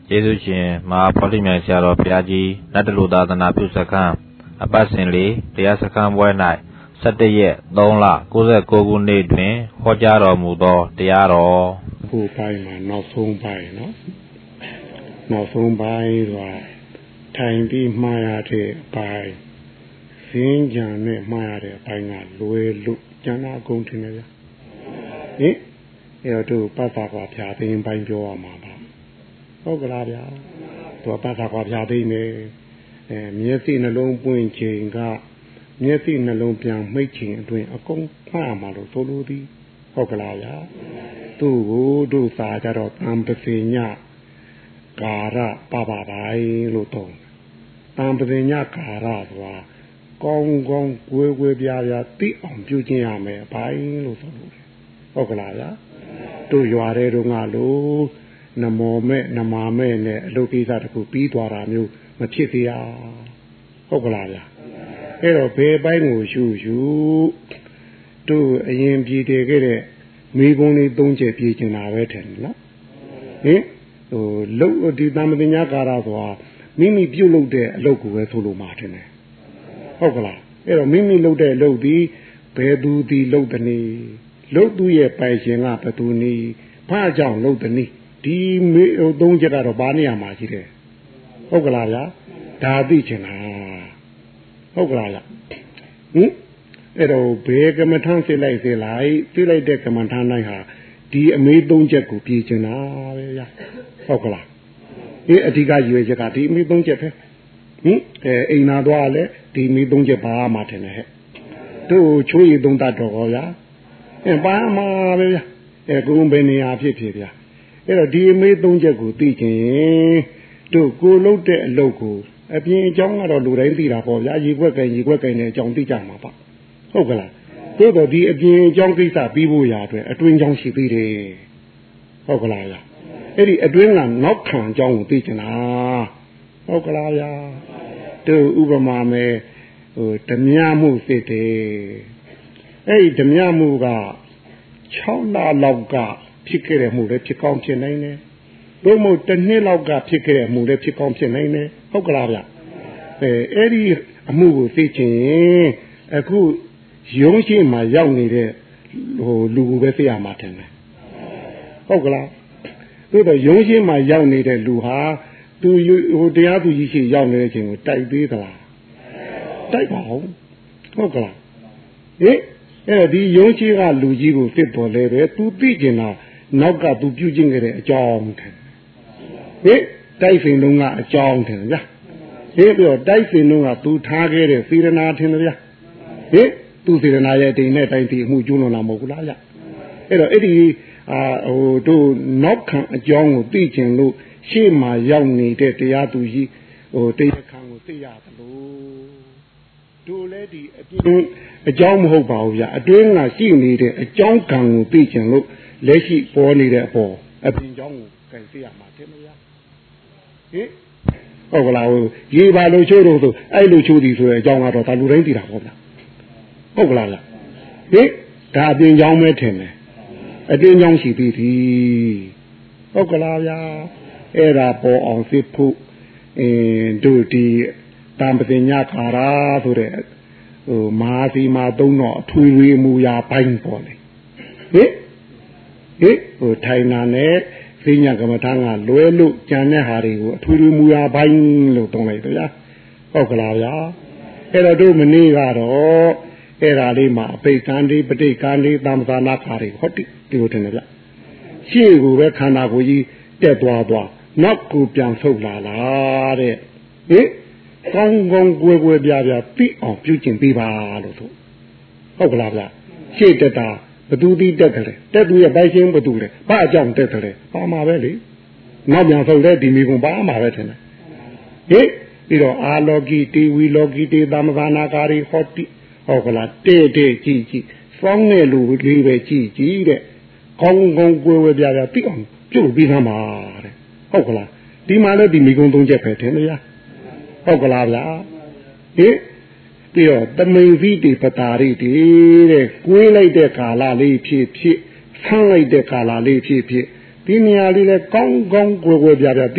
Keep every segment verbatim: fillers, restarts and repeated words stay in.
ယေရှုရှင်မဟာဗောဓိမြိုင်ဆရာတော်ဘုရားကြီးနတ်တလူသာသနာပြုစခန်းအပတ်စဉ်လေးတရားစခန်းပွဲ၌ဆယ်တစ်ရက်သုံးလကိုးဆယ်ကိုးခုနှစ်တွင်ဟောကြားတော်မူသောတရားတော်ခုပိုင်းမှာနောက်ဆုံးပိုင်းနော်နောက်ဆုံးပိုင်းဆိုတာထိုင်ပြီးမှားရတဲ့အပိုင်းစင်းကြံနဲ့မှားရတဲ့အပိုင်းကလွယ်လို့ကျန်တာအကုန်ထင်တယ်ဗျဟင်အဲ့တော့ပတ်သာကွာဖြာသိမ်းပိုင်းပြောရမှာပါဟုတ်ကလားဗျာသူပတ်သာကွာဖြာသိမ်းနေအဲမျက်စိနှလုံးပွင့်ချိန်ကမျက်စိနှလုံးပြန်မှိတ်ချိန်အတွင်းအကုန်မှားမှာလို့ဆိုလိုသည်ဟုတ်ကလားဗျာသူ့ကိုတို့စာကြတော့တံပစေညကာရပပတိုင်းလို့တော့တံပစေညကာရဆိုတာကောင်းကောင်းကွယ်ကွယ်ပြားပြားသိအောင်ပြုကျင့်ရမယ်အပိုင်းလို့ဆိုလို့ဟုတ်ကလားဗျာတို့ရွာတဲ့တုန်းကလို့နမောမဲ့နမာမဲ့နဲ့အလုပ်ကိစ္စတခုပြီးသွားတာမျိုးမဖြစ်သေးရဟုတ်ကလားဗျာအဲ့တော့ဘယ်ပိုင်းကိုရှုရှုတို့အရင်ပြည်တည်ခဲ့တဲ့မိဘုံလေးသုံးချက်ပြည်ကျင်တာပဲထင်တယ်နော်ဟင်ဟိုလုတ်ဒီတမ္ပညကာရဆိုတာမိမိပြုတ်လုပ်တဲ့အလုပ်ကိုပဲဆိုလို့မှာထင်တယ်ဟုတ်ကလားအဲ့တော့မိမိလုပ်တဲ့အလုပ်ဒီဘယ်သူဒီလုပ်တဲ့နေလုပ်သူရဲ့ပိုင်ရှင်ကဘယ်သူနေဘာကြောင့်လုပ်တဲ့နေဒီမိဟိုသုံးချက်ကတော့ဘာနေရာမှာရှိတယ်ဟုတ်ကလားဗျာဒါသိချင်တာဟုတ်ကလားဗျာဟင်အဲ့တော့ဘယ်ကမ္မထမ်းစိလိုက်စိလိုက်စိလိုက်တဲ့ကမ္မထမ်းတိုင်းဟာဒီအမေးသုံးချက်ကိုပြည်ချင်တာပဲဗျာဟုတ်ကလားဒီအဓိကရွေချက်ကဒီအမေးသုံးချက်ပဲဟင်အဲအိမ်နာသွားလဲဒီအမေးသုံးချက်ပါမှထင်တယ်ဟဲ့တို့ချိုးရည်သုံးတတ်တော့ဗျာအဲပါမှာပဲဗျာအဲကိုယ်ဘယ်နေရာဖြစ်ဖြစ်ဗျာအဲ့တော့ဒီအမေးသုံးချက်ကိုသိချင်တို့ကိုလုပ်တဲ့အလုပ်ကိုအပြင်အကြောင်းကတော့လူတိုင်းသိတာပေါ့ဗျာရေခွက်ကင်ရေခွက်ကင်နဲ့အကြောင်းသိကြမှာပါဟုတ်ကလားတို့တော့ဒီအပြင်အကြောင်းကိစ္စပြီးဖို့ရာအတွက်အတွင်းအကြောင်းရှိသေးတယ်ဟုတ်ကလားဗျာအဲ့ဒီအတွင်းကနောက်ခံအကြောင်းကိုသိချင်တာဟုတ်ကလားဗျာတို့ဥပမာမဲ့ဟိုဓမြမှုစစ်တယ်အဲ့ဒီဓမြမှုက၆လလောက်ကဖြစ်ခဲ့တဲ့မှုလည်းဖြစ်ကောင်းဖြစ်နိုင်တယ်တို့မို့တစ်နှစ်လောက်ကဖြစ်ခဲ့တဲ့မှုလည်းဖြစ်ကောင်းဖြစ်နိုင်တယ်ဟုတ်ကလားဗျအဲအဲ့ဒီအမှုကိုသိချင်အခုရုံးရှိမှရောက်နေတဲ့ဟိုလူကိုပဲသိရမှာတယ်ဟုတ်ကလားတို့တော့ရုံးရှိမှရောက်နေတဲ့လူဟာသူဟိုတရားသူကြီးရှိရောက်နေတဲ့အချိန်ကိုတိုက်သေးသလားတိုက်ပါဦးဟုတ်ကလားဟင်အဲ့ဒီရုံးရှိကလူကြီးကိုသိပေါ်လဲပဲသူသိကျင်တာနောက်ကသူပြုကျင့်ခဲ့တဲ့အကြောင်းတယ်ဟင်တိုက်စိန်လုံးကအကြောင်းတယ်ဗျာဟင်ပြီးတော့တိုက်စိန်လုံးကသူထားခဲ့တဲ့စေရနာထင်တယ်ဗျာဟင်သူစေရနာရဲ့တိမ်နဲ့တိုင်းတီအမှုကျူးလွန်တာမဟုတ်ဘူးလားဗျအဲ့တော့အဲ့ဒီအာဟိုတို့နောက်ခံအကြောင်းကိုသိကျင်လို့ရှေ့မှာရောက်နေတဲ့တရားသူကြီးဟိုတရားခံကိုသိရသလိုတို့လည်းဒီအပြင်အကြောင်းမဟုတ်ပါဘူးဗျအတွင်းကရှိနေတဲ့အကြောင်းခံကိုသိကျင်လို့လက်ရှိပေါ်နေတဲ့အပေါ်အပြင်ကြောင်းကိုကြိုင်သိရမှာတင်မလားဟင်ဟုတ်ကလားဟိုရေပါလို့ချိုးတော့ဆိုအဲ့လိုချိုးသည်ဆိုတဲ့အကြောင်းကတော့ဒါလူတိုင်းသိတာပေါ့ဗျဟုတ်ကလားလားဟင်ဒါအပြင်ကြောင်းပဲထင်တယ်အတွင်းကြောင်းရှိပြီးပြီဟုတ်ကလားဗျာအဲ့ဒါပေါ်အောင်စစ်ဖို့အင်းတို့ဒီတံပတိညခါရာဆိုတဲ့ဟိုမဟာစီမာသုံးတော့အထွေထွေမူရာပိုင်းပေါ်လေဟင်ဟင်ဟိုထိုင်နာနဲ့သိညာကမ္မထာကလွဲလို့ကြံတဲ့ဟာတွေကိုအထွေထွေမူရာပိုင်းလို့တုံးလိုက်တယ်ဗျာဟုတ်ကလားဗျာအဲ့တော့တို့မနေ့ကတော့အဲ့ဒါလေးမှာအပိတ်ကံဒီပဋိကံဒီသံသာနာခါတွေဟုတ်တယ်ဒီလိုထင်တယ်ဗျရှေ့ကိုပဲခန္ဓာကိုယ်ကြီးတက်သွားသွားနောက်ကိုပြန်ဆုတ်လာလားတဲ့ဟင်ကောင်းကောင်းကွယ်ကွယ်ပြားပြားပြီးအောင်ပြုကျင့်ပေးပါလို့ဆိုဟုတ်ကလားဗျရှေ့တက်တာဘသူတိတက်တယ်တက်သူရဲ့ပိုင်ရှင်ဘသူလဲဘာအကြောင်းတက်တယ်ပါမှာပဲလေနောက်ပြန်ဆုတ်တဲ့ဒီမိကုံပါမှာပဲထင်တယ်ဟင်ပြီးတော့အာလောကီတေဝီလောကီတေသမဂနာကာရီဟောတိဟုတ်ကလားတဲ့တဲ့ကြည့်ကြည့်စောင်းတဲ့လူလေးပဲကြည့်ကြည့်တဲ့ကောင်းကောင်းကွယ်ကွယ်ပြားပြားပြီးအောင်ပြုတ်ပြီးသားမှာတဲ့ဟုတ်ကလားဒီမှာလည်းဒီမိကုံသုံးချက်ပဲထင်တယ်ဗျာဟုတ်ကလားဗျာဟင်ပြီးတော့တမိန်စီတိပတာရိတိတဲ့ကွေးလိုက်တဲ့ကာလလေးဖြစ်ဖြစ်ဆန်းလိုက်တဲ့ကာလလေးဖြစ်ဖြစ်ဒီနေရာလေးလဲကောင်းကောင်းကွယ်ကွယ်ပြားပြားပြီးအောင်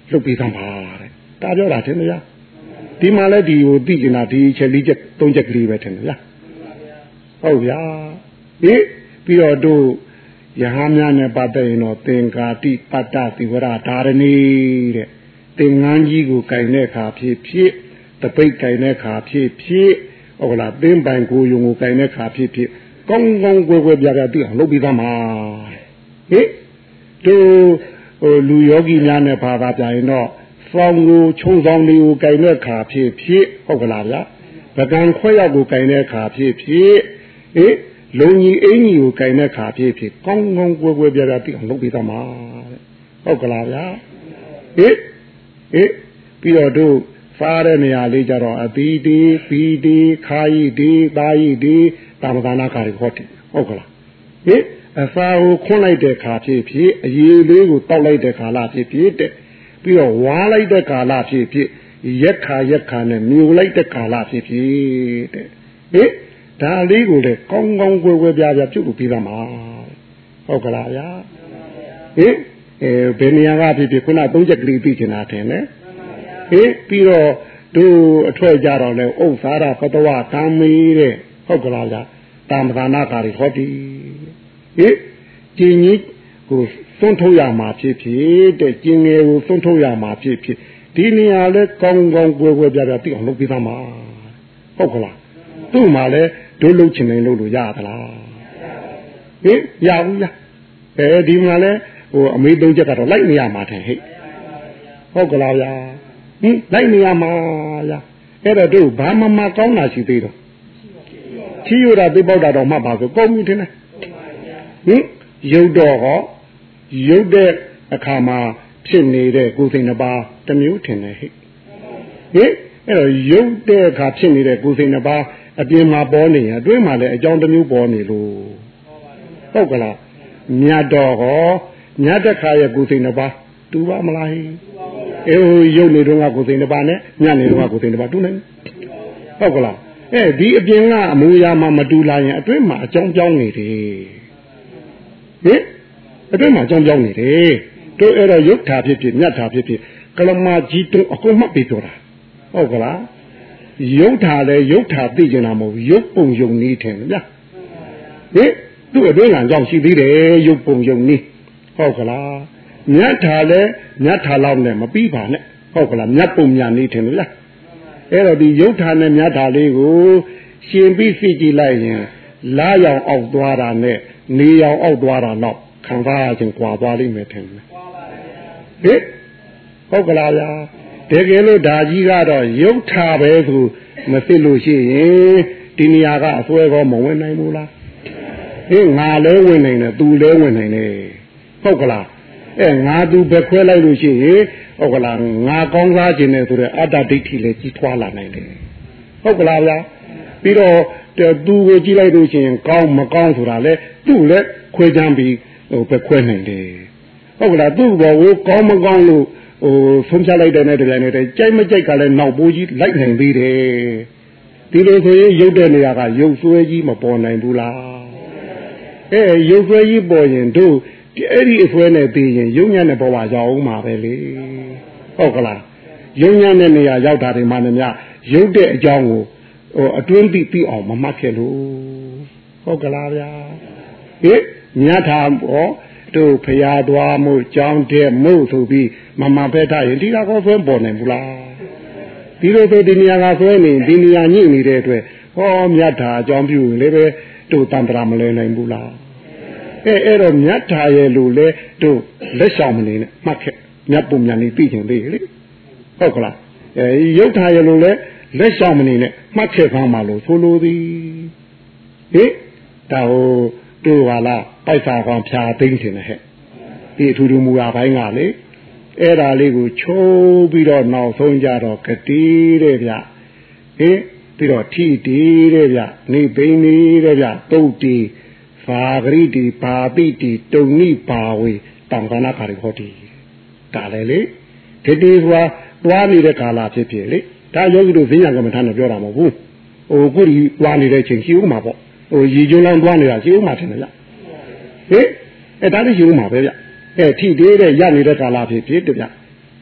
လုတ်ပြီးသားပါတဲ့ဒါပြောတာထင်မလားဒီမှာလဲဒီကိုသိကျင်တာဒီချက်လေးချက်သုံးချက်ကလေးပဲထင်တယ်လားဟုတ်ဗျာဟိပြီးတော့တို့ယဟန်များနဲ့ပတ်သက်ရင်တော့သင်္ကာတိပတ္တသီဝရဓာရဏီတဲ့သင်္ကန်းကြီးကိုကင်တဲ့အခါဖြစ်ဖြစ်တပိတ်ကင်တဲ့အခါဖြစ်ဖြစ်ဟုတ်လားသင်ပိုင်ကိုယုံကိုကင်တဲ့အခါဖြစ်ဖြစ်ကောင်းကောင်းကွယ်ကွယ်ပြပြသိအောင်လုပ်ပြီးသားမှာဟိတို့ဟိုလူယောဂီများနဲ့ဘာသာပြရင်တော့ဖောင်းကိုချုံဆောင်တွေကိုကင်တဲ့အခါဖြစ်ဖြစ်ဟုတ်ကလားဗျာပကံခွဲရောက်ကိုကင်တဲ့အခါဖြစ်ဖြစ်ဟိလုံကြီးအင်းကြီးကိုကင်တဲ့ခါဖြစ်ဖြစ်ကောင်းကောင်းကွယ်ကွယ်ပြပြသိအောင်လုပ်ပြီးသားမှာတဲ့ဟုတ်ကလားဗျာဟိဟိပြီးတော့တို့စားတဲ့နေရာလေးကြတော့အသီးတီးပီတီးခါရီတီးသားရီတီးတာမကနာခါရီဟောတယ်ဟုတ်ကလားဟိအစာကိုခွန်းလိုက်တဲ့ခါဖြစ်ဖြစ်အရည်လေးကိုတောက်လိုက်တဲ့ခါလာဖြစ်ဖြစ်တဲ့ပြီးတော့ဝါလိုက်တဲ့ခါလာဖြစ်ဖြစ်ရက်ခါရက်ခါနဲ့မြူလိုက်တဲ့ခါလာဖြစ်ဖြစ်တဲ့ဟိဒါလေးကိုလေကောင်းကောင်းကွယ်ကွယ်ပြပြပြုတ်လို့ပြီးသားမှာဟုတ်ကလားဗျာဟင်အဲဘယ်နေရာကဖြစ်ဖြစ်ခုနသုံးချက်ကလေးသိချင်တာထင်တယ်ဟင်ပြီးတော့တို့အထွက်ကြတော့လေဥစ္စာရပတဝကံမီတဲ့ဟုတ်ကလားဗျာတာမကနာကာရီဟောတိဟင်ကျင်ကြီးကိုသွန်းထုတ်ရမှာဖြစ်ဖြစ်တဲ့ကျင်ငယ်ကိုသွန်းထုတ်ရမှာဖြစ်ဖြစ်ဒီနေရာလဲကောင်းကောင်းကွယ်ကွယ်ပြပြသိအောင်လုပ်ပြီးသားမှာဟုတ်ကလားသူ့မှာလဲတို့လှုပ်ချင်နေလို့လို့ရသလားဟင်ရဘူးလားအဲဒီမှာလဲဟိုအမေသုံးချက်ကတော့လိုက်နေရမှာတယ်ဟဲ့ဟုတ်ကလားဗျာဟင်လိုက်နေရမှာဗျာအဲ့တော့တို့ဘာမှမကောင်းတာရှိသေးတော့ချီရတာသိပေါက်တာတော့မှတ်ပါဆိုကောင်းပြီထင်တယ်ဟင်ရုပ်တော့ဟောရုပ်တဲ့အခါမှာဖြစ်နေတဲ့ကိုယ်စိတ်နှပါတစ်မျိုးထင်တယ်ဟဲ့ဟင်အဲ့တော့ရုပ်တဲ့အခါဖြစ်နေတဲ့ကိုယ်စိတ်နှပါအပြင်မှာပေါ်နေရင်အတွင်းမှာလည်းအကြောင်းတစ်မျိုးပေါ်နေလို့ဟုတ်ကလားမြတ်တော်ဟောမြတ်တခါရဲ့ကိုယ်စိတ်နှပါတူပါမလားအေးရုပ်နေတော့ကကိုယ်စိတ်နှပါနဲ့မြတ်နေတော့ကကိုယ်စိတ်နှပါတူနေဟုတ်ကလားအဲဒီအပြင်ကအမူအရာမှမတူလာရင်အတွင်းမှာအကြောင်းပြောင်းနေတယ်ဟင်အတွင်းမှာအကြောင်းပြောင်းနေတယ်တို့အဲ့တော့ရုပ်ဓာဖြစ်ဖြစ်မြတ်ဓာဖြစ်ဖြစ်ကလမကြီးတုံးအကုန်မှတ်ပြီးပြောတာဟုတ်ကလားရုပ်ဓာလည်းရုပ်ဓာသိကျင်တာမဟုတ်ရုပ်ပုံယုံနည်းထင်ဗျာဟင်သူ့အတွင်းကကြောင့်ရှိသေးတယ်ရုပ်ပုံယုံနည်းဟုတ်ကလားမြတ်ဓာလည်းမြတ်ဓာလောက်နဲ့မပြီးပါနဲ့ဟုတ်ကလားမြတ်ပုံမြတ်နည်းထင်ဗျာအဲ့တော့ဒီရုပ်ဓာနဲ့မြတ်ဓာလေးကိုရှင်ပြီးသိကြည့်လိုက်ရင်လာရောင်အောက်သွားတာနဲ့နေရောင်အောက်သွားတာတော့ခံစားရခြင်းကွာသွားလိမ့်မယ်ထင်တယ်ဟင်ဟုတ်ကလားဗျာတကယ်လို့ဓာကြီးကတော့ရုပ်ထာပဲဆိုမသိလို့ရှိရင်ဒီနေရာကအစွဲကောမဝင်နိုင်ဘူးလားဟင်ငါလဲဝင်နိုင်တယ်သူလဲဝင်နိုင်တယ်ဟုတ်ကလားအဲငါသူပဲခွဲလိုက်လို့ရှိရင်ဟုတ်ကလားငါကောင်းစားခြင်းနဲ့ဆိုတဲ့အတ္တဒိဋ္ဌိလည်းကြီးထွားလာနိုင်တယ်ဟုတ်ကလားဗျာပြီးတော့သူကိုကြည့်လိုက်လို့ရှိရင်ကောင်းမကောင်းဆိုတာလဲသူ့လည်းခွဲချမ်းပြီးဟိုပဲခွဲနိုင်တယ်ဟုတ်ကလားသူ့ဘောကိုကောင်းမကောင်းလို့ဟိုဆုံးဖြတ်လိုက်တဲ့နဲ့တည်းနဲ့ကြိုက်မကြိုက်ကလည်းနောက်ပိုးကြီးလိုက်နိုင်သေးတယ်ဒီလိုဆိုရင်ရုပ်တဲ့နေရာကရုပ်ဆွဲကြီးမပေါ်နိုင်ဘူးလားအဲရုပ်ဆွဲကြီးပေါ်ရင်တို့အဲ့ဒီအဆွဲနဲ့ပြီးရင်ရုပ်ညံ့တဲ့ဘဝရောက်အောင်မှာပဲလေဟုတ်ကလားရုပ်ညံ့တဲ့နေရာရောက်တာတွေမှလည်းများရုပ်တဲ့အကြောင်းကိုဟိုအတွင်းသိသိအောင်မမှတ်ခဲ့လို့ဟုတ်ကလားဗျာဟိမြတ်ထာဟောတို့ဖျားသွားမှုကြောင်းတဲ့မှုဆိုပြီးမမဖက်ထားရင်ဒီကကောဆွဲပေါ်နိုင်ဘူးလားဒီလိုဆိုဒီနေရာကဆွဲနေဒီနေရာညှိနေတဲ့အတွက်ဟောမြတ်ထာအကြောင်းပြုရင်လည်းပဲတို့တန်ត្រာမလဲနိုင်ဘူးလားအဲအဲ့တော့မြတ်ထာရဲ့လို့လေတို့လက်ဆောင်မနေနဲ့မှတ်ခဲ့မြတ်ပုံညာနေပြီးချင်သေးလေဟုတ်ကလားအဲရုပ်ထာရဲ့လို့လေလက်ဆောင်မနေနဲ့မှတ်ခဲ့ဖမ်းပါလို့ဆိုလိုသည်ဟိဒါဟိုတို့ပါလားပိုက်စာကောင်ဖြာသိမ့်တင်တယ်ဟဲ့ဒီအထူးထူးမူရာပိုင်းကလေအဲ့ဒါလေးကိုချိုးပြီးတော့နောက်ဆုံးကြတော့ကတိတဲ့ဗျဟင်ပြီးတော့ထိတီတဲ့ဗျနေဘိန်းနေတဲ့ဗျတုတ်တီဖာဂရိတီပါပိတီတုံနိပါဝေတံခဏခါရီဟောတီဒါလည်းလေဒီတီဆိုတာတွားနေတဲ့ကာလဖြစ်ဖြစ်လေဒါယောဂီတို့ဈဉ္ညာကမ္မထာနဲ့ပြောတာမဟုတ်ဘူးဟိုခုဒီတွားနေတဲ့ချိန်ရှိဦးမှာပေါ့ဟိုရေကျုံလောင်းတွားနေတာရှိဦးမှာထင်တယ်ဗျဟင်အဲဒါလည်းရှိဦးမှာပဲဗျအဲထိသေးတဲ့ရနေတဲ့ကာလဖြစ်ဖြစ်တဗျဟ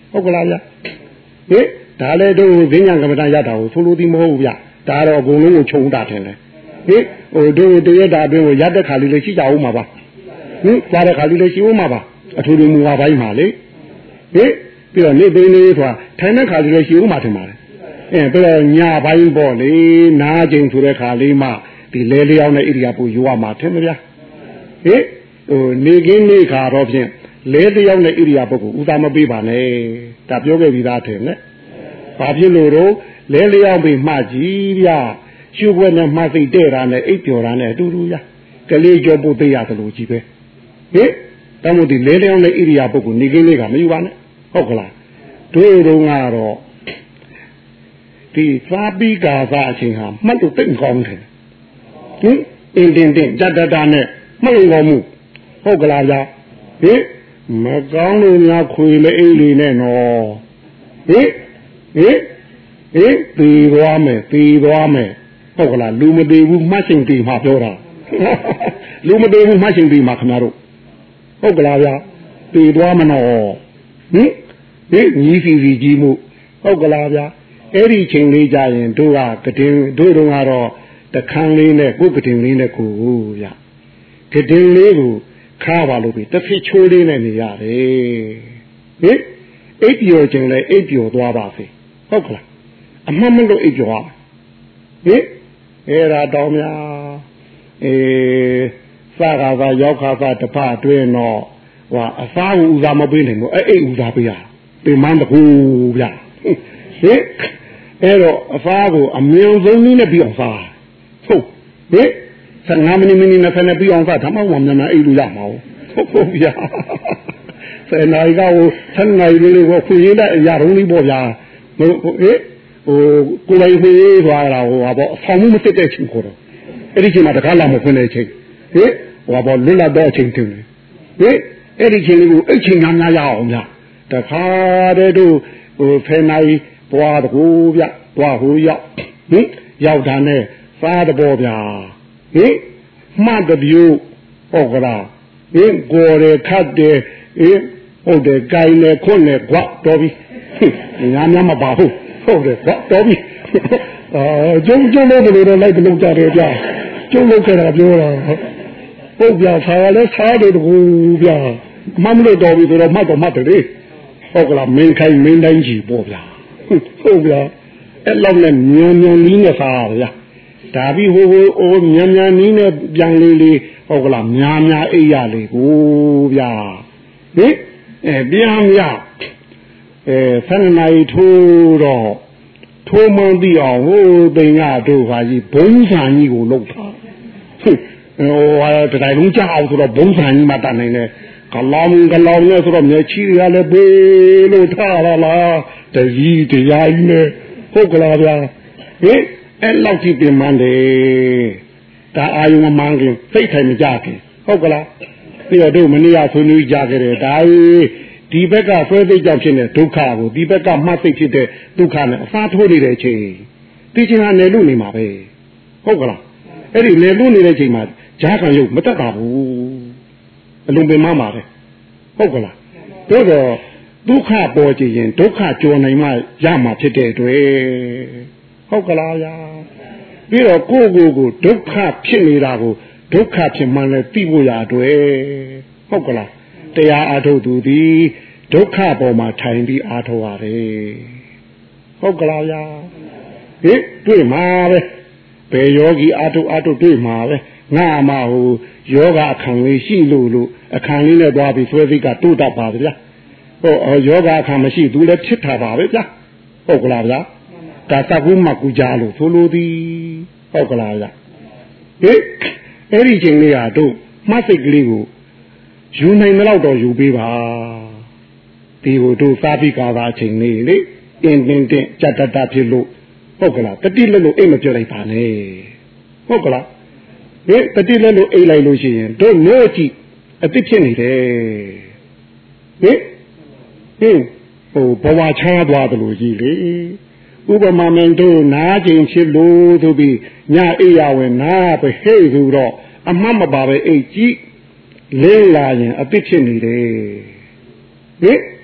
ဟုတ်ကလားဗျဟင်ဒါလည်းတို့ဈဉ္ညာကမ္မဋ္ဌာန်းရတာကိုဆိုလိုသည်မဟုတ်ဘူးဗျဒါတော့အကုန်လုံးကိုခြုံတာထင်တယ်ဟင်ဟိုတို့တရက်တာအတွင်းကိုရတဲ့ခါလေးလေးရှိကြအောင်မှာပါဟင်သွားတဲ့ခါလေးလေးရှိအောင်မှာပါအထူးထူးမူဝါပိုင်းမှာလေဟင်ပြီးတော့နေသိနေဆိုတာထိုင်တဲ့ခါလေးလေးရှိအောင်မှာထင်ပါတယ်အဲပြီးတော့ညပိုင်းပေါ့လေနားကျင်ဆိုတဲ့ခါလေးမှဒီလဲလျောင်းတဲ့ဣရိယာပုယူရမှာထင်မဗျာဟင်ဟိုနေကင်းနေခါတော့ဖြင့်လဲလျောင်းတဲ့ဣရိယာပုကိုဥသာမပေးပါနဲ့ဒါပြောခဲ့ပြီးသားထင်နဲ့ဘာဖြစ်လို့တော့လဲလျောင်းပြီးမှကြည့်ဗျာရှုပ်ွက်နဲ့မှစိတ်တဲ့တာနဲ့အိပ်ပျော်တာနဲ့အတူတူရကလေးကြောပုတ်သေးရတယ်လို့ကြီးပဲဟင်တောင်းလို့ဒီလဲလျောင်းတဲ့ဣရိယာပုကိုနေကင်းလေးကမယူပါနဲ့ဟုတ်ကလားတို့တုန်းကတော့ဒီသာပိကာသအချိန်ဟာမှတ်လို့တိတ်ကောင်းတယ်ဟင်အင်းတင်တင်ကြတတနဲ့မှတ်လို့ကောင်းမှုဟုတ်ကလားဗျာဟင်မကောင်းလို့များခွေလေအိလေးနဲ့နော်ဟင်ဟင်ဟင်ပြေးသွားမယ်ပြေးသွားမယ်ဟုတ်ကလားလူမသေးဘူးမှတ်ရှင်တီမှာပြောတာလူမသေးဘူးမှတ်ရှင်တီမှာခင်ဗျားတို့ဟုတ်ကလားဗျာပြေးသွားမနော်ဟင်ဟင်ညီစီစီကြီးမှုဟုတ်ကလားဗျာအဲ့ဒီချိန်လေးကြရင်တို့ကကတင်တို့တို့ကတော့တခန်းလေးနဲ့ကိုယ်ကတင်လေးနဲ့ကိုဗျာကတင်လေးကိုခါပါလို့ပြီးတစ်ဖက်ချိုးလေးနဲ့နေရတယ်ဟင်အိပ်ပျော်ခြင်းလဲအိပ်ပျော်သွားပါစေဟုတ်ကလားအမှန်မလို့အိပ်ပျော်ရဟင်အဲ့ဒါတော်များအေးစကားကရောက်ခါကတဖအတွင်းတော့ဟွာအစားကိုဥစားမပေးနိုင်ဘူးအဲ့အိပ်ဥစားပေးရပေမန်းတကူဗျာဟင်အဲ့တော့အစားကိုအမြင်ဆုံးနည်းနဲ့ပြီးအောင်စားဟုတ်ဟင်ဆယ်ငါးမိနစ်မိနစ်နဲ့ဆယ်နဲ့ပြီးအောင်စားဒါမှမဟုတ်မြန်မြန်အိပ်လို့ရမှာဟုတ်ဟုတ်ဗျာဆယ်နာရီကဟိုဆယ်နာရီလေးကိုခွေရတဲ့အရာတုံးလေးပေါ့ဗျာဟိုဟင်ဟိုကိုယ်လိုက်ခွေရသွားတာဟိုဟာပေါ့အဆောင်မှုမတက်တဲ့ချိန်ကိုတော့အဲ့ဒီချိန်မှာတကားလာမဖွင့်တဲ့ချိန်ဟင်ဟိုဟာပေါ့လွတ်လပ်တဲ့အချိန်တင်တယ်ဟင်အဲ့ဒီချိန်လေးကိုအဲ့ချိန်များများရအောင်ဗျာတခါတည်းတို့ဟိုဆယ်နာရီပွားတကူဗျပွားဟိုရောက်ဟင်ရောက်တာနဲ့စားတဘောဗျာဟင်မှတ်တပြူဟုတ်ကလားဟင်ကိုယ်ရခတ်တယ်ဟင်ဟုတ်တယ်ကြိုင်လေခွန်းလေကွတ်တော်ပြီညာများမပါဘူးဟုတ်တယ်ကွတ်တော်ပြီအာကျုံကျုံလို့ဘယ်လိုတော့လိုက်တလုံးကြတယ်ဗျာကျုံလို့ခဲ့တာပြောတာဟုတ်ဗျာဆာလည်းဆာတယ်တကူဗျာမမလို့တော်ပြီဆိုတော့မှတ်တော့မှတ်တယ်လေဟုတ်ကလားမင်းခိုင်မင်းတိုင်းကြီးပေါ့ဗျာဟုတ်ဗျာအဲ့လောက်နဲ့မြန်မြန်နီးနဲ့စားရဗျာဒါပြီးဟိုဟိုအိုးမြန်မြန်နီးနဲ့ပြန်လေးလေးဟုတ်ကလားများများအိပ်ရလေကိုဗျာဟင်အဲပြန်ရအဲဆန္ဒနာရီထိုးတော့ထိုးမှန်းသိအောင်ဟိုတိန်ကတို့ဟာကြီးဘုံဆန်ကြီးကိုလှုပ်တာဟိုဟာတတိုင်းလုံးကြောက်ဆိုတော့ဘုံဆန်ကြီးမှတတ်နိုင်တယ်ကလောင်ကလောင်နဲ့ဆိုတော့မျက်ချီရလည်းပေးလို့ထားရလားတကြီးတရားကြီးနဲ့ဟုတ်ကလားဗျာဟင်အဲ့လောက်ကြီးပြင်မှန်းတယ်ဒါအာယုံမမှန်းခင်စိတ်ထိုင်မကြခင်ဟုတ်ကလားပြီးတော့တို့မနေ့ကဆွေးနွေးကြခဲ့တယ်ဒါဒီဘက်ကဆွဲသိကြောင့်ဖြစ်တဲ့ဒုက္ခကိုဒီဘက်ကမှတ်သိဖြစ်တဲ့ဒုက္ခနဲ့အစားထိုးနေတဲ့အချိန်ဒီချိန်ကနေလို့နေမှာပဲဟုတ်ကလားအဲ့ဒီနေလို့နေတဲ့အချိန်မှာဈာကံရုပ်မတက်တာဘူးအလုံးပင်မမှာပဲဟုတ်ကလားတို့တော့ဒုက္ခပေါ်ကြည့်ရင်ဒုက္ခကြော်နိုင်မှရမှာဖြစ်တဲ့အတွက်ဟုတ်ကလားဗျာပြီးတော့ကိုယ့်ကိုယ်ကိုဒုက္ခဖြစ်နေတာကိုဒုက္ခဖြစ်မှလည်းသိဖို့ရအတွက်ဟုတ်ကလားတရားအားထုတ်သူသည်ဒုက္ခပေါ်မှာထိုင်ပြီးအားထုတ်ရတယ်ဟုတ်ကလားဗျာဟင်တွေ့မှာပဲဘယ်ယောဂီအားထုတ်အားထုတ်တွေ့မှာပဲငါမှဟိုယောဂအခန်းလေးရှိလို့လို့အခန်းလေးနဲ့သွားပြီးဆွဲစိတ်ကတိုးတတ်ပါဗျာဟိုယောဂအခန်းမရှိသူလည်းဖြစ်တာပါပဲဗျာဟုတ်ကလားဗျာဒါသကုမကူကြလို့ဆိုလိုသည်ဟုတ်ကလားဗျာဟင်အဲ့ဒီချိန်လေးဟာတို့မှတ်စိတ်ကလေးကိုယူနိုင်မလို့တော့ယူပေးပါဒီကိုတို့စားပြီးကားတာအချိန်လေးလေအင်းတင်းတင်းကြက်တတဖြစ်လို့ဟုတ်ကလားတတိလက်လို့အိတ်မပြောလိုက်ပါနဲ့ဟုတ်ကလားဟင်တတိလက်လို့အိတ်လိုက်လို့ရှိရင်တို့လို့ကြည့်အတိဖြစ်နေတယ်ဟင်ဟင်ဟိုဘဝချားသွားတယ်လို့ကြီးလေဥပမာမင်းတို့နားကျင်ဖြစ်လို့ဆိုပြီးညအိယာဝင်နားပဲဟဲ့ဆိုတော့အမှတ်မပါပဲအိတ်ကြည့်လင်းလာရင်အတိဖြစ်နေတယ်ဟင်ဟ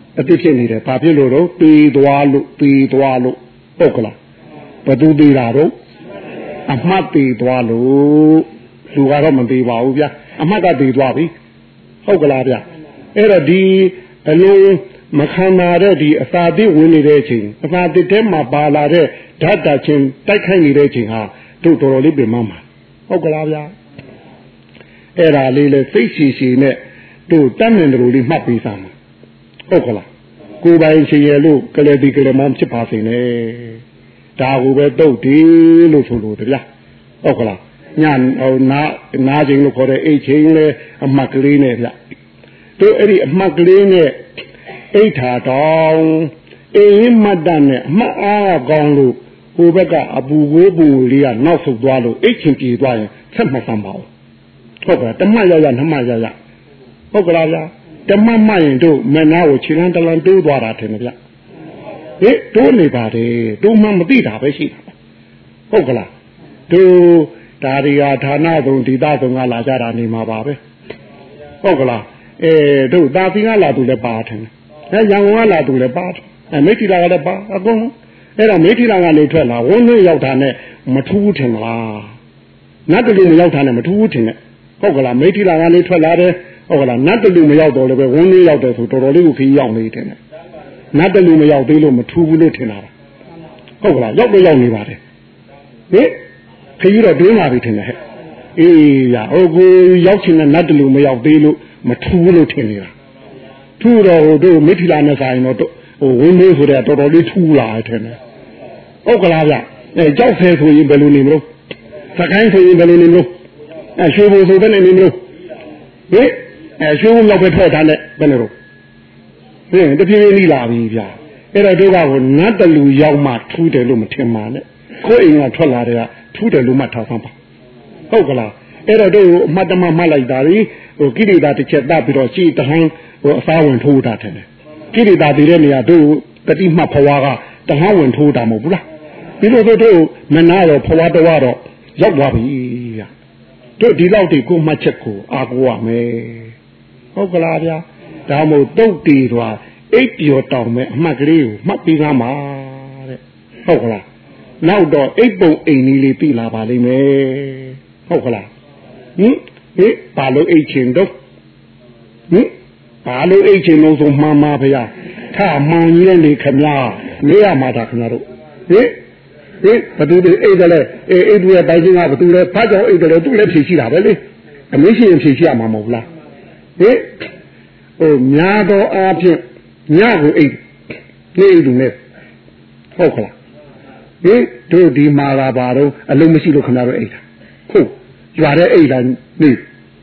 အတိဖြစ်နေတယ်ဘာဖြစ်လို့တော့ပေသွားလို့ပေသွားလို့ဟုတ်ကလားဘယ်သူသေးတာတော့အမှတ်သေးသွားလို့လူကတော့မသေးပါဘူးဗျာအမှတ်ကသေးသွားပြီဟုတ်ကလားဗျာအဲ့တော့ဒီအလုံးမခံနာတဲ့ဒီအစာတိဝင်နေတဲ့အချိန်အစာတိထဲမှာပါလာတဲ့ဓာတ်တာချင်းတိုက်ခိုက်နေတဲ့အချိန်ဟာတို့တော်တော်လေးပြင်မှမှာဟုတ်ကလားဗျာအဲ့ဒါလေးလေစိတ်ရှည်ရှည်နဲ့တို့တတ်နေတယ်လို့လေးမှတ်ပေးစမ်းမှာဟုတ်ကလားကိုယ်ပိုင်ရှင်ရလို့ကလေးဒီကလေးမောင်ဖြစ်ပါစေနဲ့ဒါကိုပဲတုတ်တယ်လို့ဆိုလို့တဗျာဟုတ်ကလားညဟိုနာနာချင်းလို့ခေါ်တဲ့အိတ်ချင်းလေအမှတ်ကလေးနဲ့ဗျတို့အဲ့ဒီအမှတ်ကလေးနဲ့အိတ်ထာတောင်အိမ်မတ်တနဲ့အမှတ်အားကောင်းလို့ဟိုဘက်ကအပူကိုပူလေးကနောက်ဆုတ်သွားလို့အိတ်ချင်းပြေးသွားရင်ဆက်မဆမ်းပါဘူးဟုတ်ကဲ့တမတ်ရရနှမရရဟုတ်ကလားဗျာတမတ်မှရင်တို့မနာကိုခြေလန်းတလန်းတိုးသွားတာထင်တယ်ဗျဟေးတိုးနေပါတယ်တိုးမှမသိတာပဲရှိတာဟုတ်ကလားတို့ဒါရီယာဌာနဆုံးဒေသဆုံးကလာကြတာနေမှာပါပဲဟုတ်ကလားအဲတို့တာသီကလာသူလည်းပါထင်တယ်အဲရန်ကုန်ကလာသူလည်းပါအဲမိထီလာကလည်းပါအကုန်အဲ့တော့မိထီလာကနေထွက်လာဝန်းနှင်းရောက်တာနဲ့မထူးထင်လားနတ်တလူမရောက်တာနဲ့မထူးထင်နဲ့ဟုတ်ကလားမိထီလာကနေထွက်လာတယ်ဟုတ်ကလားနတ်တလူမရောက်တော့လည်းပဲဝန်းနှင်းရောက်တယ်ဆိုတော်တော်လေးကိုခီးရောက်နေတယ်နတ်တလူမရောက်သေးလို့မထူးဘူးလို့ထင်တာဟုတ်ကလားရောက်တော့ရောက်နေပါတယ်ဟင်ခရီးတော့တွင်းလာပြီထင်တယ်ဟဲ့အေးရဟိုကိုရောက်ချင်တဲ့နတ်တလူမရောက်သေးလို့မထူးလို့ထင်နေတာထူးတော့ဟိုတို့မိထီလာနဲ့ဆိုင်တော့ဟိုဝင်းလေးဆိုတဲ့တော်တော်လေးထူးလာတယ်ထင်တယ်ဟုတ်ကလားဗျအဲကြောက်ဆဲဆိုရင်ဘယ်လိုနေမလို့စကိုင်းဆိုရင်ဘယ်လိုနေမလို့အဲရွှေဘုံဆိုဘယ်နဲ့နေမလို့ဟင်အဲရွှေဘုံရောက်ပဲထွက်တာနဲ့ဘယ်နဲ့တော့ဟင်တပြေးပြေးနေလာပြီဗျအဲ့တော့တို့ကဟိုနတ်တလူရောက်မှထူးတယ်လို့မထင်ပါနဲ့ကိုယ်အိမ်ကထွက်လာတဲ့ကထူးတယ်လို့မှထားသမ်းပါဟုတ်ကလားအဲ့တော့တို့အမှတ်တမမှတ်လိုက်တာလေဟိုကိရိတာတစ်ချက်တတ်ပြီးတော့ရှိတဟန်းဟိုအစားဝင်ထိုးတာတယ်ကိရိတာတည်တဲ့နေရာတို့တတိမှတ်ဖွာကတဟန်းဝင်ထိုးတာမဟုတ်ဘူးလားပြီးတော့တို့မနာတော့ဖွာတော့တော့ရောက်သွားပြီဗျတို့ဒီလောက်တည်းကိုမှတ်ချက်ကိုအာကိုရမယ်ဟုတ်ကလားဗျာဒါမို့တုတ်တီသွားအိပ်ပြော်တောင်မဲ့အမှတ်ကလေးကိုမှတ်ပြီးသားမှာတဲ့ဟုတ်ကလားနောက်တော့အိပ်ပုံအိမ်ကြီးလေးပြီလာပါလိမ့်မယ်ဟုတ်ကလားဟင်ဟေးဘာလို့အိတ်ချင်တော့ဟင်ဘာလို့အိတ်ချင်လို့ဆိုမှန်ပါဗျာထမှန်ကြီးလေခမနေရမှာတာခမတို့ဟင်ဟင်ဘသူတွေအိတ်တယ်လေအေးအိတ်တွေတိုင်ချင်းကဘသူလဲဖတ်ကြောင်အိတ်တယ်လေသူလည်းဖြေရှိတာပဲလေအမေရှိရင်ဖြေရှိရမှာမဟုတ်လားဟင်ဟိုများသောအားဖြင့်ညကိုအိတ်နေအိတ်သူနဲ့ဟုတ်ကလားဟင်တို့ဒီမာလာပါတော့အလုံးမရှိလို့ခမတို့အိတ်တာဟုတ်ကြွားတဲ့အိတ်လာနေ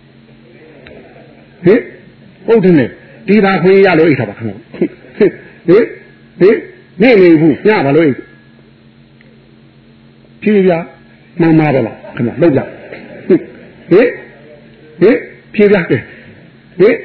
ဟင်ဟုတ်တယ်နဲ့ဒီသာခွေးရလို့အိတ်တာပါခမဟင်ဟင်နေနေဘူးညပါလို့အိတ်ဖြေပြမှန်ပါတယ်လားခမလောက်ကြဟင်ဟင်ဖြေပြတယ်ဟင်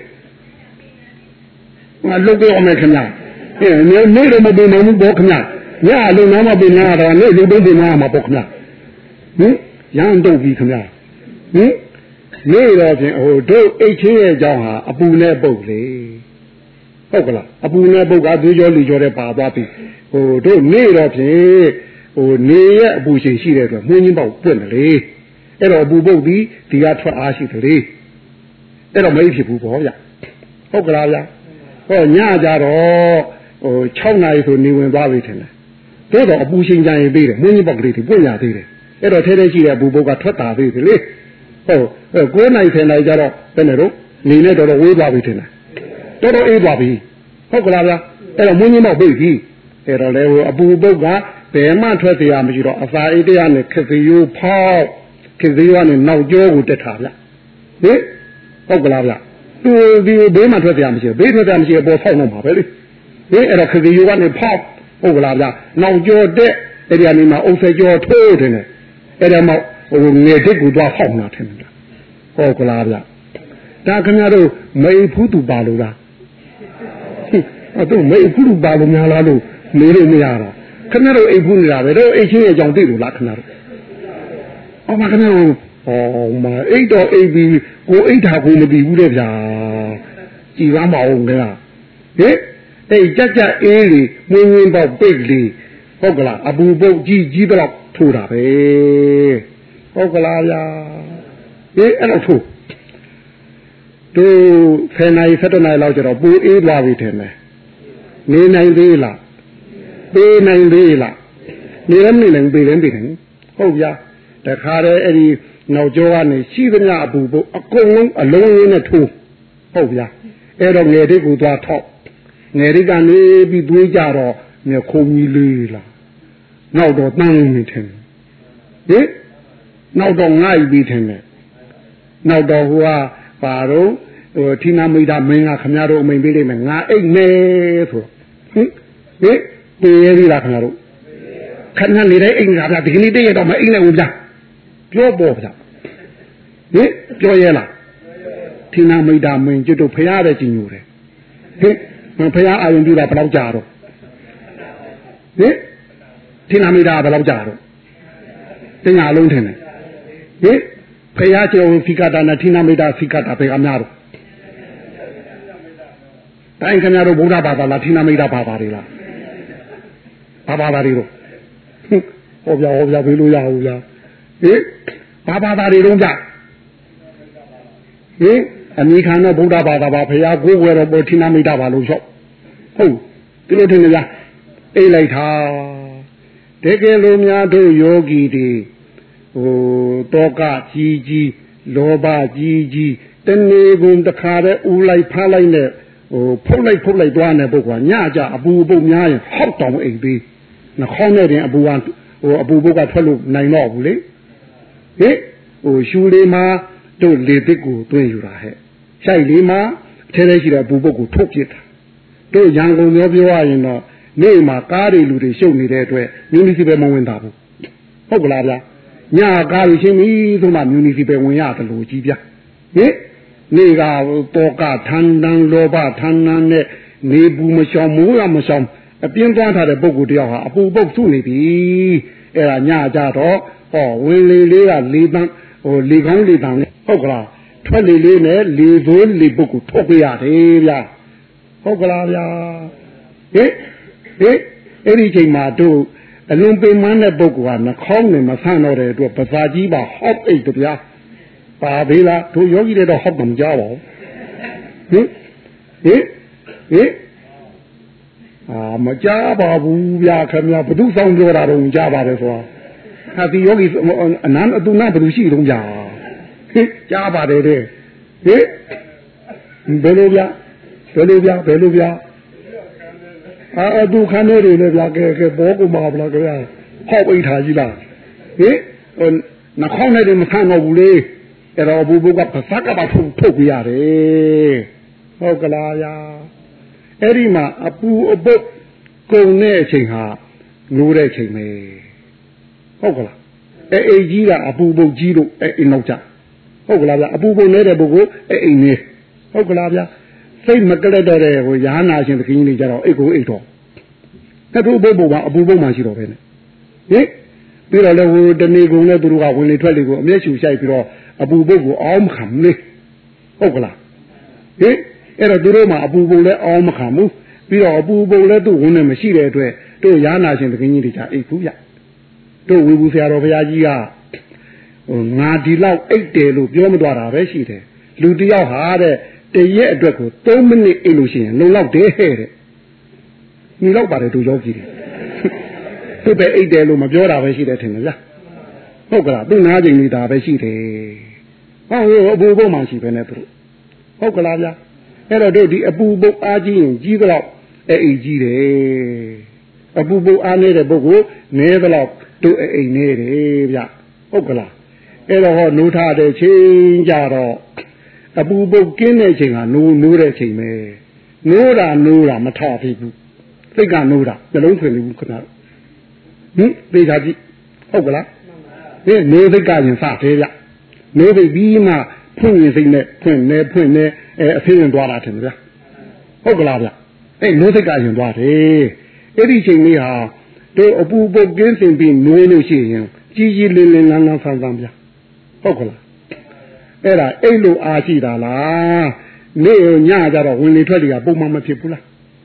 ငါလုတ်ကြအောင်မယ်ခင်ဗျာဟင်နေနေတော့မပင်နိုင်ဘူးပေါ့ခင်ဗျာညအလုံးနားမပင်နာတော့နေလူတော့ပင်နာမှာပေါ့ခင်ဗျာဟင်ရန်တော့ပြီခင်ဗျာဟင်နေတော့ဖြင့်ဟိုတို့အိတ်ချင်းရဲ့အကြောင်းဟာအပူနဲ့ပုတ်လေဟုတ်ကလားအပူနဲ့ပုတ်ကသွေးကြောလူကြောတဲ့ပါသွားပြီဟိုတို့နေတော့ဖြင့်ဟိုနေရဲ့အပူချိန်ရှိတဲ့အတွက်မွင်းချင်းပေါက်ပွင့်တယ်လေအဲ့တော့အပူပုတ်ပြီးဒီကထွက်အားရှိတယ်လေအဲ့တော့မဖြစ်ဘူးပေါ့ဗျဟုတ်ကလားဗျဟောညကြတော့ဟို6နာရီဆိုနေဝင်သွားပြီထင်တယ်တို့တော့အပူချိန်ကြရင်သေးတယ်မွင်းချင်းပေါက်ကလေးတွေပွင့်ရသေးတယ်အဲ့တော့ထဲထဲရှိတဲ့အပူပုတ်ကထွက်တာသေးတယ်လေဟုတ်9နိုင်10နိုင်ကြတော့ဘယ်နဲ့တော့နေနဲ့တော်တော်ဝေးသွားပြီထင်တယ်တော်တော်အေးသွားပြီဟုတ်ကလားဗျအဲ့တော့မွင်းကြီးတော့ပြည့်ပြီအဲ့တော့လေဟိုအပူပုတ်ကဘယ်မှထွက်เสียမရှိတော့အစာအိတ်တရားနဲ့ခက်စီယိုးဖောက်ခက်စီယိုးကနေနောက်ကျောကိုတက်တာဗျဟင်ဟုတ်ကလားဗျသူဒီဘေးမှထွက်เสียမရှိဘေးထွက်เสียမရှိပေါ်ဖောက်တော့မှာပဲလေဟင်အဲ့တော့ခက်စီယိုးကနေဖောက်ဟုတ်ကလားဗျနောက်ကျောတက်အဲ့ဒီကနေမှအုပ်ဆဲကျောထိုးတယ်နဲ့အဲ့ဒါမှဟိုငယ်တစ်ကိုသွားဖောက်နာတယ်ဟုတ်ကလားဗျဒါခင်ဗျားတို့မေဖူးသူပါလို့လားအဲ့တို့မေဖူးသူပါလို့များလားလို့နေလို့မရတော့ခင်ဗျားတို့အိတ်ဖူးနေတာပဲတို့အိတ်ချင်းရဲ့အကြောင်းသိလို့လားခင်ဗျားတို့အော်မခင်ဗျားတို့ဟောမအိတ်တော့အိတ်ပြီးကိုအိတ်တာကိုမပြီးဘူးတဲ့ဗျာကြည်ရမအောင်ခင်ဗျာဟင်အဲ့ကြက်ကြက်အေးလေမင်းမင်းပေါက်ပိတ်လေဟုတ်ကလားအပူပုတ်ကြီးကြီးတော့ထိုးတာပဲဟုတ်ကလားဗျာအေးအဲ့တော့ထိုးတို့ဆယ်နာရီဆယ်တနာရီလောက်ကျတော့ပူအေးသွားပြီထင်တယ်နေနိုင်သေးလားပေးနိုင်သေးလားနေလည်းမနေနိုင်ပေးလည်းပေးနိုင်ဟုတ်ဗျာတခါတည်းအဲ့ဒီနောက်ကျောကနေရှိသမျှအပူပုတ်အကုန်လုံးအလုံးရင်းနဲ့ထိုးဟုတ်ဗျာအဲ့တော့ငယ်တွေကိုသွားထောက်ငယ်တွေကနေပြီးသွေးကြတော့မြခုံကြီးလေးလားနောက်တော့တန်းနေတယ်ဟင်နောက်တော့ငိုက်ပြီးထင်တယ်နောက်တော့ဟိုကပါတော့ဟိုဌိနမိတ်တာမင်းကခမရတို့အမိန်ပေးလိမ့်မယ်ငါအိတ်နေဆိုဟင်ဟင်ပြေးရည်လားခမရတို့ခဏနေတိုင်းအိတ်နေတာဗျဒီကနေ့တည့်ရတော့မအိတ်နဲ့ဘူးဗျပြောပေါ်ဗျဟင်ပြောရဲလားဌိနမိတ်တာမင်းကျွတ်တို့ဖရားတဲ့ကြည်ညိုတယ်ဟင်ဖရားအာယုံပြတာဘယ်တော့ကြာတော့ဟင်ဌိနမိတ်တာဘယ်တော့ကြာတော့တင်ညာလုံးထင်တယ်ဟင်ဖရားကျော်ဖိကတာနဲ့ဌိနမိတ်တာဖိကတာဘယ်ကများတော့တိုင်းခင်ဗျားတို့ဗုဒ္ဓဘာသာလားဌိနမိတ်တာဘာသာတွေလားဘာဘာသာတွေတော့ဟောပြဟောပြပြေးလို့ရဘူးဗျာဟင်ဘာဘာသာတွေတော့ကြဟင်အမိခံတော့ဗုဒ္ဓဘာသာပါဖရားကိုယ်ဝယ်တော့ပေါ်ဌိနမိတ်တာဘာလို့လျှောက်ဟုတ်ဒီလိုထင်ကြလားအိတ်လိုက်တာတကယ်လို့များတို့ယောဂီတွေဟိုတောကကြီးကြီးလောဘကြီးကြီးတဏှေကုန်တခါတည်းဦးလိုက်ဖားလိုက်နဲ့ဟိုဖုတ်လိုက်ဖုတ်လိုက်သွားနေပုဂ္ဂိုလ်ကညကြအပူပုတ်များရင်ဟောက်တောင်အိမ်သေးနှခေါင်းနဲ့တင်အပူကဟိုအပူပုတ်ကထွက်လို့နိုင်တော့ဘူးလေဟင်ဟိုရှူလေးမှာတို့လေပစ်ကိုတွင်းယူတာဟဲ့ရှိုက်လေးမှာထဲထဲရှိတဲ့အပူပုတ်ကိုထုတ်ပစ်တာတို့ရန်ကုန်ပြောပြောရရင်တော့နေ့မှာကားတွေလူတွေရှုပ်နေတဲ့အတွက်မြူနီစီပယ်မဝင်တာဘူးဟုတ်ကလားဗျာညကားလူချင်းပြီဆိုမှမြူနီစီပယ်ဝင်ရတယ်လို့ကြီးဗျာဟင်နေကတောကထန်တန်လောဘထန်တန်နဲ့နေဘူးမရှောင်မိုးရမရှောင်အပြင်းသွားထားတဲ့ပုဂ္ဂိုလ်တယောက်ဟာအပူပုတ်စုနေပြီအဲ့ဒါညကြတော့ဟောဝင်လေလေးကလေးတန်းဟိုလေကောင်းလေတန်းဟုတ်ကလားထွက်လေလေးနဲ့လေသိုးလေပုတ်ကိုထုတ်ပြရတယ်ဗျာဟုတ်ကလားဗျာဟင်ဟင်အဲ့ဒီချိန်မှာတို့အလွန်ပင်မတဲ့ပုဂ္ဂိုလ်ကနှခေါင်းနဲ့မဆန့်တော့တဲ့အတွက်ပစာကြီးပါဟောက်အိတ်တဗျာပါသေးလားတို့ယောဂီတွေတော့ဟောက်မှမကြပါဘူးဟင်ဟင်ဟင်အာမကြပါဘူးဗျာခင်ဗျာဘုသူဆောင်ပြောတာတော့ကြားပါတယ်ဆိုတာဟာဒီယောဂီအနန္တအတုနာဘယ်လိုရှိတုံးကြာဟင်ကြားပါတယ်တဲ့ဟင်ဘယ်လိုဗျာဘယ်လိုဗျာဘယ်လိုဗျာအာအတုခန်းလေးတွေလည်းဗျာကဲကဲဘောကူမှာဗလားခင်ဗျာဟောက်အိတ်ထားကြီးလားဟင်နှခေါင်းနဲ့တွေမဆန့်တော့ဘူးလေအဲ့တော့ဘူဘုကပစကပါထုတ်ထုတ်ပြရတယ်ဟုတ်ကလားဗျာအဲ့ဒီမှာအပူအပုတ်ကုန်တဲ့အချိန်ဟာနိုးတဲ့အချိန်ပဲဟုတ်ကလားအဲ့အိမ်ကြီးကအပူပုတ်ကြီးလို့အဲ့အိမ်နောက်ကြဟုတ်ကလားဗျာအပူပုတ်နေတဲ့ပုဂ္ဂိုလ်အဲ့အိမ်နေဟုတ်ကလားဗျာစိတ်မကလက်တော့တဲ့ဟိုရာနာရှင်သခင်ကြီးတွေကြတော့အိတ်ကိုအိတ်တော့အဲ့ဒီပုတ်ပုတ်ကအပူပုတ်မှရှိတော့ပဲနဲ့ဟင်ပြီးတော့လည်းဟိုတဏီကုံနဲ့သူတို့ကဝင်လေထွက်လေကိုအမျက်ရှူဆိုင်ပြီးတော့အပူပုတ်ကိုအောင်းမခံလေဟုတ်ကလားဟင်အဲ့တော့သူတို့မှအပူပုတ်လည်းအောင်းမခံဘူးပြီးတော့အပူပုတ်လည်းသူ့ဝင်နေမရှိတဲ့အတွက်တို့ရာနာရှင်သခင်ကြီးတွေကြအိတ်ဘူးဗျတို့ဝေဘူးဆရာတော်ဘုရားကြီးကဟိုငါဒီလောက်အိတ်တယ်လို့ပြောမသွားတာပဲရှိတယ်လူတယောက်ဟာတဲ့တရက်အတွက်ကိုသုံးမိနစ်အိတ်လို့ရှိရင်လုံလောက်တယ်ဟဲ့တဲ့ညီလောက်ပါတယ်တို့ယောဂီတွေသူ့ပဲအိတ်တယ်လို့မပြောတာပဲရှိတယ်ထင်တယ်ဗျာဟုတ်ကလားသူ့နားကျင်နေတာပဲရှိတယ်ဟောအပူပုတ်မှရှိပဲနဲ့သူတို့ဟုတ်ကလားဗျာအဲ့တော့တို့ဒီအပူပုတ်အားကြီးရင်ကြီးတော့အဲ့အိတ်ကြီးတယ်အပူပုတ်အားနေတဲ့ပုဂ္ဂိုလ်နဲတော့တို့အိတ်နေတယ်ဗျဟုတ်ကလားအဲ့တော့ဟောနိုးထားတဲ့ချိန်ကြတော့အပူပုတ်ကင်းတဲ့ချိန်ကနိုးနိုးတဲ့ချိန်ပဲနိုးတာနိုးတာမထဖြစ်ဘူးစိတ်ကနိုးတာနှလုံးသွင်းနေဘူးခဏဟင်သိတာကြည့်ဟုတ်ကလားဒီနိုးစိတ်ကရင်စသေးဗျနိုးစိတ်ပြီးမှဖွင့်ရင်စိတ်နဲ့ဖွင့်နေဖွင့်နေအဲအဖေးရင်သွားတာထင်ဗျာဟုတ်ကလားဗျအဲနိုးစိတ်ကရင်သွားတယ်အဲ့ဒီချိန်လေးဟာတို့အပူပုတ်ကင်းစင်ပြီးနိုးလို့ရှိရင်ကြီးကြီးလင်းလင်းလန်းလန်းဆန်းဆန်းဗျဟုတ်ကလားအဲ့ဒါအိတ်လို့အားရှိတာလားနေ့ညကြတော့ဝင်လေထွက်လေကပုံမှန်မဖြစ်ဘူးလားဟ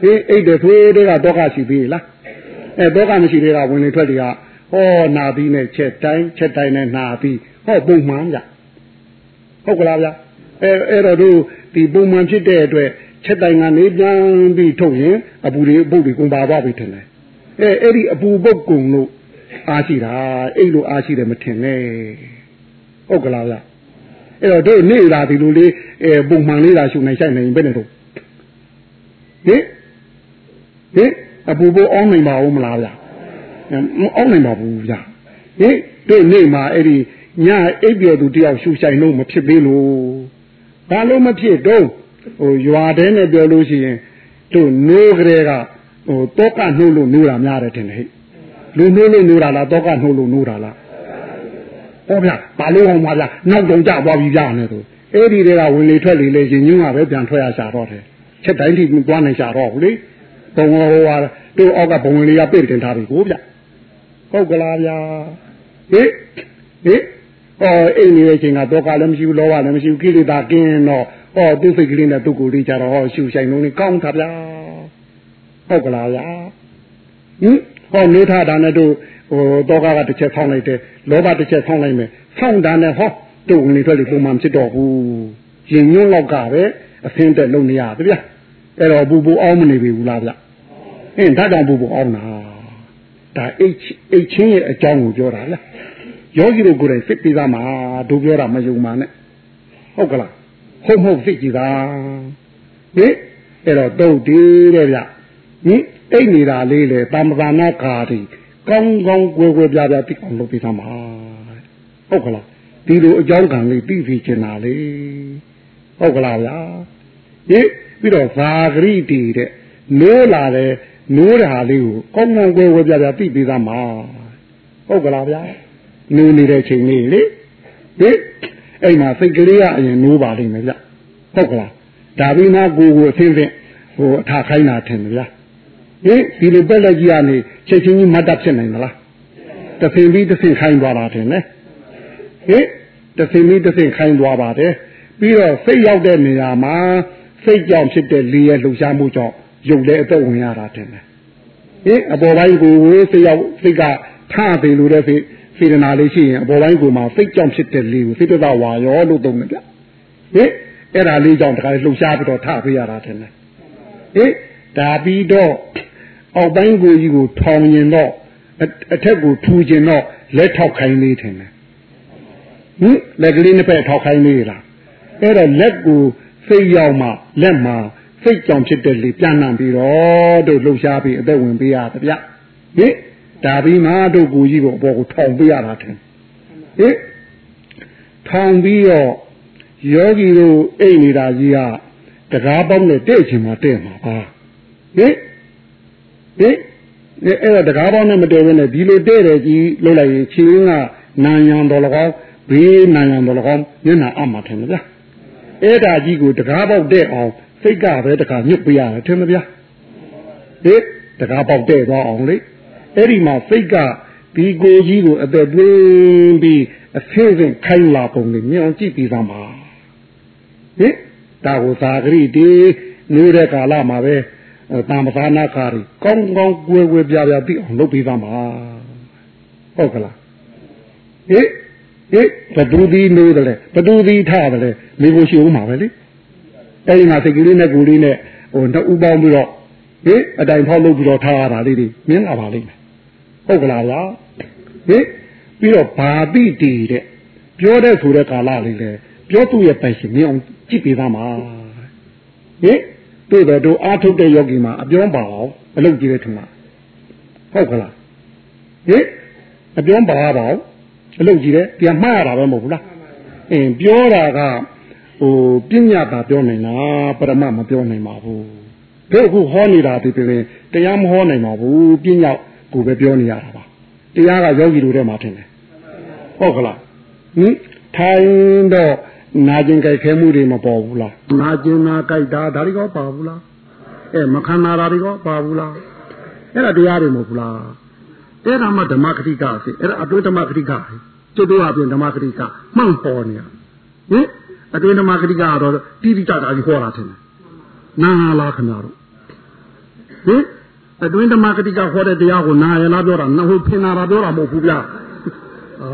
အေးအိတ်တဲ့သွေးတွေကတော့ကရှိသေးလားအဲတော့ကမရှိသေးတာဝင်လေထွက်တွေကဟောနာပြီးနဲ့ချက်တိုင်းချက်တိုင်းနဲ့နာပြီးဟောပုံမှန်ကြဟုတ်ကလားဗျအဲအဲ့တော့တို့ဒီပုံမှန်ဖြစ်တဲ့အတွက်ချက်တိုင်းကနေပြန်ပြီးထုတ်ရင်အပူတွေပုတ်တွေကုန်ပါသွားပြီထင်တယ်အဲအဲ့ဒီအပူပုတ်ကုန်လို့အားရှိတာအဲ့လိုအားရှိတယ်မထင်နဲ့ဟုတ်ကလားဗျအဲ့တော့တို့နေလာဒီလိုလေးအဲပုံမှန်လေးလာရှုနိုင်ဆိုင်နိုင်ဘယ်နဲ့တော့ဟင်ဟင်အပူပုတ်အောင်းနိုင်ပါဦးမလားဗျမအောင်းနိုင်ပါဘူးဗျဟင်တို့နေမှာအဲ့ဒီညအိပ်ပျော်သူတယောက်ရှုဆိုင်လို့မဖြစ်သေးလို့ဘာလို့မဖြစ်တော့ဟိုရွာတဲနဲ့ပြောလို့ရှိရင်တို့နိုးကလေးကဟိုတောကနှိုးလို့နိုးတာများတယ်ထင်တယ်ဟဲ့လူနှိုးလို့နိုးတာလားတောကနှိုးလို့နိုးတာလားဟောဗျာဘာလို့အောင်ပါဗျာနောက်တော့ကြသွားပြီဗျာနဲ့တို့အဲ့ဒီတွေကဝင်လေထွက်လေလေရင်ညွန့်ကပဲပြန်ထွက်ရရှာတော့တယ်ချက်တိုင်းထိသွားနိုင်ရှာတော့ဘူးလေဘုံဟိုဟာတို့အောက်ကဘုံဝင်လေးကပြည့်တင်ထားပြီကိုဗျဟုတ်ကလားဗျာဟိဟိအော်အိမ်နေတဲ့အချိန်ကတော့ကလည်းမရှိဘူးလောဘလည်းမရှိဘူးကိလေသာကင်းတော့ဟောသူ့စိတ်ကလေးနဲ့သူ့ကိုယ်လေးကြတော့ဟောရှူဆိုင်လုံးလေးကောင်းတာဗျာဟုတ်ကလားဗျာဟင်ဟောနေထားတာနဲ့တို့ဟိုတောကကတစ်ချက်ဆောင်းလိုက်တယ်လောဘတစ်ချက်ဆောင်းလိုက်မယ်ဆောင်းတာနဲ့ဟောတို့ဝင်လေထွက်လေပုံမှန်ဖြစ်တော့ဘူးရင်ညွန့်လောက်ကပဲအဆင်းတက်လုံးနေရတယ်ဗျာအဲ့တော့ဘူဘူအောင်မနေပြီဘူးလားဗျအင်းဒါကြောင့်ဘူဘူအောင်တာဒါအိတ်အိတ်ချင်းရဲ့အကြောင်းကိုပြောတာလားယောဂီတို့ကိုယ်တိုင်စိတ်ပြီးသားမှာတို့ပြောတာမယုံပါနဲ့ဟုတ်ကလားဟုတ်မဟုတ်စိတ်ကြည်သာဟင်အဲ့တော့တုတ်တည်းတဲ့ဗျဟင်အိတ်နေတာလေးလေတမ္ပဒါနာကာတိကောင်းကောင်းကွယ်ကွယ်ပြားပြားသိအောင်လုပ်ပြီးသားမှာဟုတ်ကလားဒီလိုအကြောင်းကံလေးသိသိချင်တာလေဟုတ်ကလားဗျာဟင်ပြီးတော့ဇာဂရိတီတဲ့နိုးလာတယ်နိုးတာလေးကိုကောင်းကောင်းကွယ်ကွယ်ပြားပြားသိပြီးသားမှာဟုတ်ကလားဗျာနိုးနေတဲ့ချိန်လေးလေဟင်အဲ့မှာစိတ်ကလေးကအရင်နိုးပါလိမ့်မယ်ဗျဟုတ်ကလားဒါပြီးမှကိုကိုအသိသိဟိုအထာခိုင်းတာထင်တယ်ဗျာဟင်ဒီလိုပက်လက်ကြီးကနေချက်ချင်းကြီးမတ်တပ်ဖြစ်နိုင်မလားတဆင်ပြီးတဆင်ခိုင်းသွားတာထင်တယ်ဟင်တဆင်ပြီးတဆင်ခိုင်းသွားပါတယ်ပြီးတော့စိတ်ရောက်တဲ့နေရာမှာစိတ်ကြောင့်ဖြစ်တဲ့လေရဲ့လှုပ်ရှားမှုကြောင့်ရုပ်လည်းအသက်ဝင်ရတာထင်တယ်ဟင်အပေါ်ပိုင်းကိုစိတ်ရောက်စိတ်ကထသေးလို့တဲ့စိတ်စေတနာလေးရှိရင်အပေါ်ပိုင်းကိုမှစိတ်ကြောင့်ဖြစ်တဲ့လေကိုစိတ်တဝါရောလို့သုံးတယ်ဗျဟင်အဲ့ဒါလေးကြောင့်တခါလှုပ်ရှားပြီးတော့ထပေးရတာထင်တယ်ဟင်ဒါပြီးတော့အောက်ပိုင်းကိုကြီးကိုထောင်ရင်တော့အထက်ကိုထူကျင်တော့လက်ထောက်ခိုင်းလေးထင်တယ်ဟင်လက်ကလေးနှစ်ဖက်ထောက်ခိုင်းလေးလားအဲ့တော့လက်ကိုစိတ်ရောက်မှလက်မှာစိတ်ကြောင့်ဖြစ်တဲ့လေပြန်နှံပြီးတော့တို့လှုပ်ရှားပြီးအသက်ဝင်ပေးရတယ်ဗျဟင်ဒါပြီးမှတို့ကိုကြီးကိုအပေါ်ကိုထောင်ပေးရတာထင်ဟင်ထောင်ပြီးတော့ယောဂီတို့အိတ်နေတာကြီးကတကားပေါင်းနဲ့တဲ့ချင်မှတဲ့မှာပါဟင်ဟင်အဲ့တော့တကားပေါင်းနဲ့မတည့်ဘဲနဲ့ဒီလိုတဲ့တယ်ကြီးလှုပ်လိုက်ရင်ခြေကနာယံတော်၎င်းဘေးနာယံတော်၎င်းမျက်နှာအမှထင်မဗျာအဲ့ဒါကြီးကိုတကားပေါက်တဲ့အောင်စိတ်ကပဲတကားညှုပ်ပေးရတယ်ထင်မဗျာဟင်တကားပေါက်တဲ့သွားအောင်လေအဲ့ဒီမှာစိတ်ကဒီကိုကြီးကိုအသက်သွင်းပြီးအဆင်းဆင်းခိုင်းလာပုံလေးမြင်အောင်ကြည့်ပြီးသားမှာဟင်ဒါကိုသာဂရိတီနေတဲ့ကာလမှာပဲတမ္ပဒါနာကာရီကောင်းကောင်းကွယ်ကွယ်ပြားပြားသိအောင်လုပ်ပြီးသားမှာဟုတ်ကလားဟင်ဟင်ဘဒူဒီနိုးတယ်ဘဒူဒီထားတယ်မိကိုရှိဦးမှာပဲလေအဲ့ဒီမှာစိတ်ကလေးနဲ့ကိုယ်လေးနဲ့ဟိုနှစ်ဦးပေါင်းပြီးတော့ဟင်အတိုင်ဖောက်လုပ်ပြီးတော့ထားရတာလေးတွေမြင်လာပါလိမ့်မယ်ဟုတ်ကလားဗျာဟင်ပြီးတော့ဘာတိတီတဲ့ပြောတဲ့ဆိုတဲ့ကာလလေးလေပြောသူ့ရဲ့ပိုင်ရှင်မြင်အောင်ကြည့်ပေးသားမှာဟင်တို့တော့တို့အားထုတ်တဲ့ယောဂီမှာအပြောင်းပါအောင်အလုပ်ကြည့်တဲ့ထင်မှာဟုတ်ကလားဟင်အပြောင်းပါပါအောင်အလုပ်ကြည့်တဲ့ပြန်မှားရတာပဲမဟုတ်ဘူးလားအင်းပြောတာကဟိုပညာသာပြောနိုင်လားပရမမပြောနိုင်ပါဘူးတို့အခုဟောနေတာဒီပြင်တရားမဟောနိုင်ပါဘူးပညာကိုပဲပြောနေရတာပါတရားကယောဂီတို့ထဲမှာထင်တယ်ဟုတ်ကလားဟင်ထိုင်တော့နာကျင်ကြိုက်ခဲမှုတွေမပေါ်ဘူးလားနာကျင်နာကြိုက်တာဒါတွေကပါဘူးလားအဲမခံနာတာတွေကပါဘူးလားအဲ့ဒါတရားတွေမဟုတ်ဘူးလားအဲ့ဒါမှဓမ္မခတိကစီအဲ့ဒါအတွင်းဓမ္မခတိကကျွတ်တော့အပြင်ဓမ္မခတိကမှန်ပေါ်နေရဟင်အတွင်းဓမ္မခတိကတော့တိတိကျကျကြီးဟောတာထင်တယ်နာလားခင်ဗျားတို့ဟဟင်အတွင်းဓမ္မဂတိကခေါ်တဲ့တရားကိုနာရလားပြောတာနော်ဖင်နာတာပြောတာမဟုတ်ဘူးဗျာအာ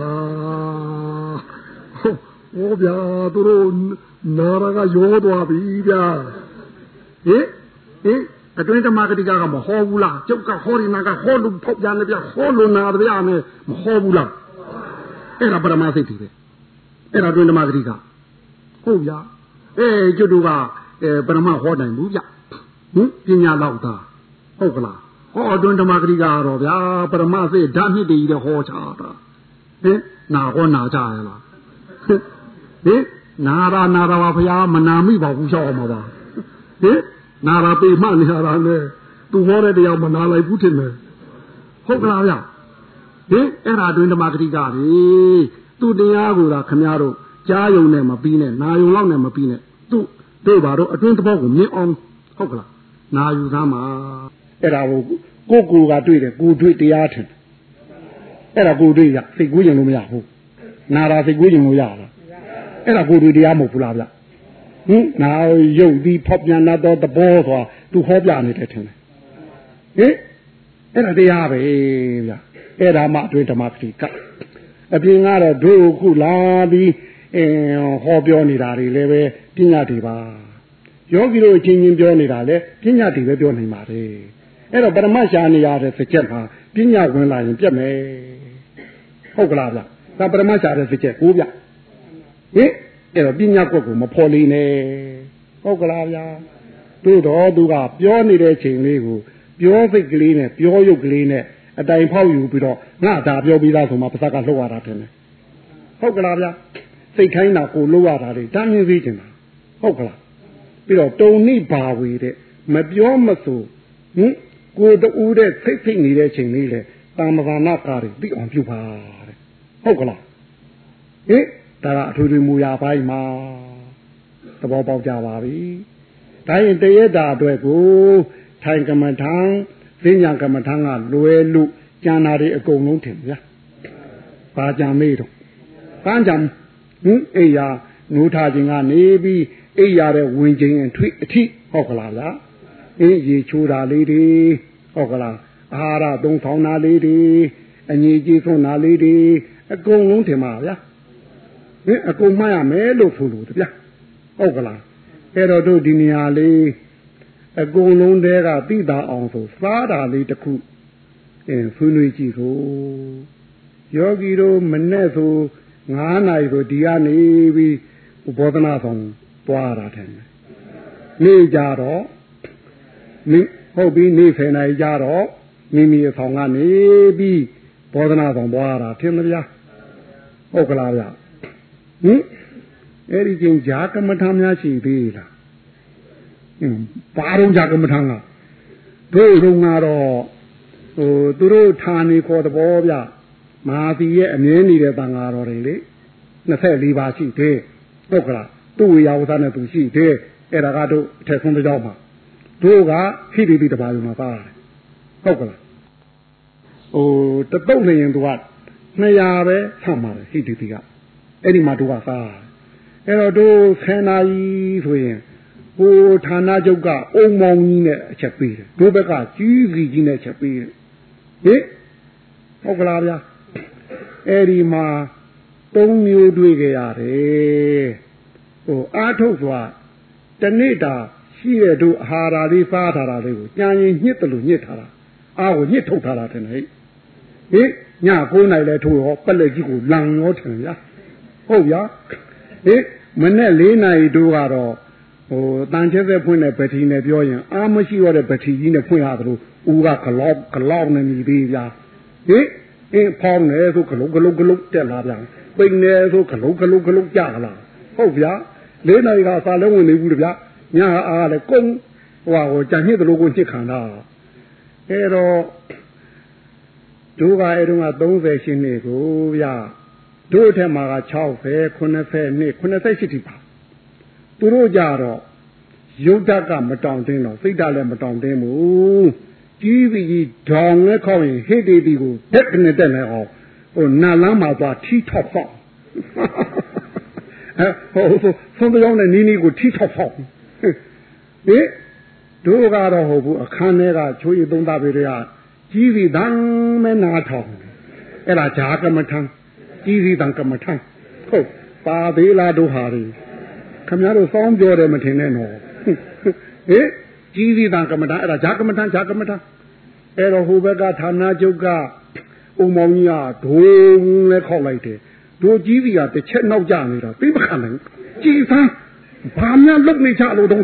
ဟိုဗျာသူတို့နာရကရောသွားပြီဗျာဟင်ဟင်အတွင်းဓမ္မဂတိကကမဟောဘူးလားကျုပ်ကဟောဒီနာကဟောလို့ဖောက်ပြန်တယ်ဗျာဟောလို့နာတယ်ဗျာနဲ့မဟောဘူးလားအဲ့ဒါပရမစိတ်တည်ပဲအဲ့ဒါအတွင်းဓမ္မဂတိကဟုတ်ဗျာအဲကျွတ်တို့ကအဲပရမဟောနိုင်ဘူးဗျဟင်ပညာလောက်သားဟုတ်ကလားဟောအတွင်းဓမ္မဂတိကတော့ဗျာပရမစိတ်ဓာတ်မြစ်တည်တဲ့ဟောချတာဟင်နာဟောနာကြရလားဟင်နာရာနာရာပါဗျာမနာမိပါဘူးရှောက်အောင်ပါဟင်နာရာပေမှနေရတာလေသူဟောတဲ့တရားမနာလိုက်ဘူးထင်တယ်ဟုတ်ကလားဗျဟင်အဲ့ဒါအတွင်းဓမ္မဂတိကလေသူတရားကိုသာခမရတို့ကြားယုံနဲ့မပြီးနဲ့နာယုံလောက်နဲ့မပြီးနဲ့သူတို့ဘာတို့အတွင်းသဘောကိုမြင်အောင်ဟုတ်ကလားနာယူသားမှာအဲ့ဒါကိုကိုကိုကတွေ့တယ်ကိုတွေ့တရားထင်အဲ့ဒါကိုတွေ့ရစိတ်ကူးရင်လို့မရဘူးနာရာစိတ်ကူးရင်လို့ရလားအဲ့ဒါကိုတွေ့တရားမဟုတ်ဘူးလားဗျဟင်နာယုံပြီးဖောက်ပြန်လာတော့သဘောဆိုတာသူဟောပြနေတယ်ထင်တယ်ဟင်အဲ့ဒါတရားပဲဗျအဲ့ဒါမှအတွင်းဓမ္မဂတိကအပြင်ကတော့တို့ခုလာပြီးအဲဟောပြောနေတာတွေလည်းပဲပညာတွေပါယောဂီတို့အချင်းချင်းပြောနေတာလည်းပညာတွေပဲပြောနိုင်ပါတယ်အဲ့တော့ပရမရှာနေရတဲ့စကြက်မှာပညာဝင်လာရင်ပြတ်မယ်ဟုတ်ကလားဗျဒါပရမရှာတဲ့စကြက်ကိုဗျဟင်အဲ့တော့ပညာကွက်ကိုမဖော်လေးနဲ့ဟုတ်ကလားဗျာတို့တော့သူကပြောနေတဲ့ချိန်လေးကိုပြောစိတ်ကလေးနဲ့ပြောရုပ်ကလေးနဲ့အတိုင်ဖောက်ယူပြီးတော့ငါဒါပြောပြီးသားဆိုမှပါဇက်ကလှုပ်ရတာတယ်ဟုတ်ကလားဗျာစိတ်ခိုင်းတာကိုလှုပ်ရတာတွေတမ်းမြင်သေးချင်တာဟုတ်ကလားပြီးတော့တုံနိဘာဝေတဲ့မပြောမဆိုဟင်ကိုတူးတဲ့ဖိတ်ဖိတ်နေတဲ့ချိန်လေးလေတာမဂာနာကာတွေပြီးအောင်ပြုပါတဲ့ဟုတ်ကလားဟင်ဒါကအထွေထွေမူရာပိုင်းမှာသဘောပေါက်ကြပါပြီဒါရင်တရက်တာအတွက်ကိုထိုင်ကမ္မထံဈဉ္ညာကမ္မထံကလွယ်လို့ကျန်တာတွေအကုန်လုံးထင်ဗျာဘာကြံမေးတော့ကန်းကြံဟင်အိယာငိုထားခြင်းကနေပြီးအိယာတဲ့ဝင်ခြင်းအထွေအထိဟုတ်ကလားဗျာအင်းရေချိုးတာလေးတွေဟုတ်ကလားအာဟာရသုံးဆောင်တာလေးတွေအငြိကြီးဆုံးတာလေးတွေအကုန်လုံးထင်ပါဗျာဟင်အကုန်မှတ်ရမယ်လို့ဆိုလို့တဗျာဟုတ်ကလားအဲ့တော့တို့ဒီနေရာလေးအကုန်လုံးတည်းကသိတာအောင်ဆိုစားတာလေးတစ်ခုအင်းဆွေးနွေးကြည့်ဆိုယောဂီတို့မနဲ့ဆိုငါးနာရီဆိုဒီကနေပြီးဘောဓနာဆောင်တွားတာတယ်နေကြတော့မိဟုတ်ပြီနေဆယ်နာရီကြတော့မိမိအဆောင်ကနေပြီးဘောဓနာဆောင်တွားတာထင်မလားဟုတ်ကလားဗျဟင်အဲ့ဒီချင်းဂျာကမ္မထာများရှိသေးလားဟင်ဘာတော့ဂျာကမ္မထာကတို့တို့ကတော့ဟိုသူတို့ဌာနေခေါ်တဘောဗျမဟာသီရဲ့အမြင်နေတဲ့တန်ဃာတော်တွေလေနှစ်ဆယ်လေးပါးရှိသေးဟုတ်ကလားသူ့ဝေယဝသနဲ့သူရှိသေးအဲ့ဒါကတို့အထက်ဆုံးတစ်ကြောင်းမှာတို့ကဖိတိတိတပါးယူမှာပါတယ်ဟုတ်ကလားဟိုတတုတ်နေရင်သူကနှစ်ရာပဲဆံပါတယ်ဖိတိတိကအဲ့ဒီမှာတို့ကစားအဲ့တော့တို့ဆယ်နာရီဆိုရင်ဟိုဌာနချုပ်ကအုံမောင်ကြီးနဲ့အချက်ပေးတယ်တို့ဘက်ကကြီးစီကြီးနဲ့အချက်ပေးတယ်ဟင်ဟုတ်ကလားဗျာအဲ့ဒီမှာသုံးမျိုးတွေ့ကြရတယ်ဟိုအာထုတ်စွာတနေ့တာရှိရတို့အာဟာရလေးစားထားတာလေးကိုကြံရင်ညှစ်တယ်လို့ညှစ်ထားတာအားကိုညှစ်ထုတ်ထားတာတဲ့ဟဲ့ဟင်ညကိုးနိုင်လဲထိုးရောပက်လက်ကြီးကိုလံရောထင်ဗျာဟုတ်ဗျာဟင်မနဲ့လေးနာရီတို့ကတော့ဟိုတန်ချက်သက်ဖွင့်တဲ့ဗတိနဲ့ပြောရင်အာမရှိရတဲ့ဗတိကြီးနဲ့ဖွင့်ရတယ်လို့ဦးကဂလောက်ဂလောက်နေပြီသေးဗျာဟင်အင်းဖောင်းနေဆိုဂလုံးဂလုံးဂလုံးတက်လာပြန်ပိန်နေဆိုဂလုံးဂလုံးဂလုံးကြလာဟုတ်ဗျာလေးနာရီကစာလုံးဝင်နေဘူးတဗျာညာအားလည်းကုန်းဟိုဟိုကြံညစ်တယ်လို့ကိုညစ်ခံတာအဲတော့တို့ကအဲတုန်းကသုံးဆယ်ရှင်းနေကိုဗျာတို့အထက်မှာက၆၀ ခုနှစ်ဆယ်နှစ်ခုနှစ်ဆယ်ရှိတိပါသူတို့ကြတော့ရုပ်ဓာတ်ကမတောင်တင်းတော့စိတ်ဓာတ်လည်းမတောင်တင်းဘူးကြီးပြီးကြီးဒေါင်နဲ့ခေါက်ရင်ဟိတ်တေတီကိုတက်ကနေတက်နေအောင်ဟိုနာလမ်းမှာသွားထီထောက်ဖောက်ဟဲ့ဟိုဆုံးပြောင်းတဲ့နီးနီးကိုထီထောက်ဖောက်ဟင်တို့ကတော့ဟုတ်ဘူးအခန်းထဲကချိုးရသုံးသားပေတွေကကြီးစီတန်းမဲနာထောင်အဲ့ဒါဂျာကမထံကြီးစီတန်းကမထံဟုတ်ပါသေးလားတို့ဟာတွေခမရတို့စောင်းပြောတယ်မထင်နဲ့နော်ဟေးကြီးစီတန်းကမထံအဲ့ဒါဂျာကမထံဂျာကမထံအဲ့တော့ဟိုဘက်ကဌာနချုပ်ကအုံမောင်ကြီးကဒိုးလဲခောက်လိုက်တယ်တို့ကြီးစီကတစ်ချက်နောက်ကျနေတာသိမခံနိုင်ကြီးစမ်းဘာများလုတ်နေချလို့တော့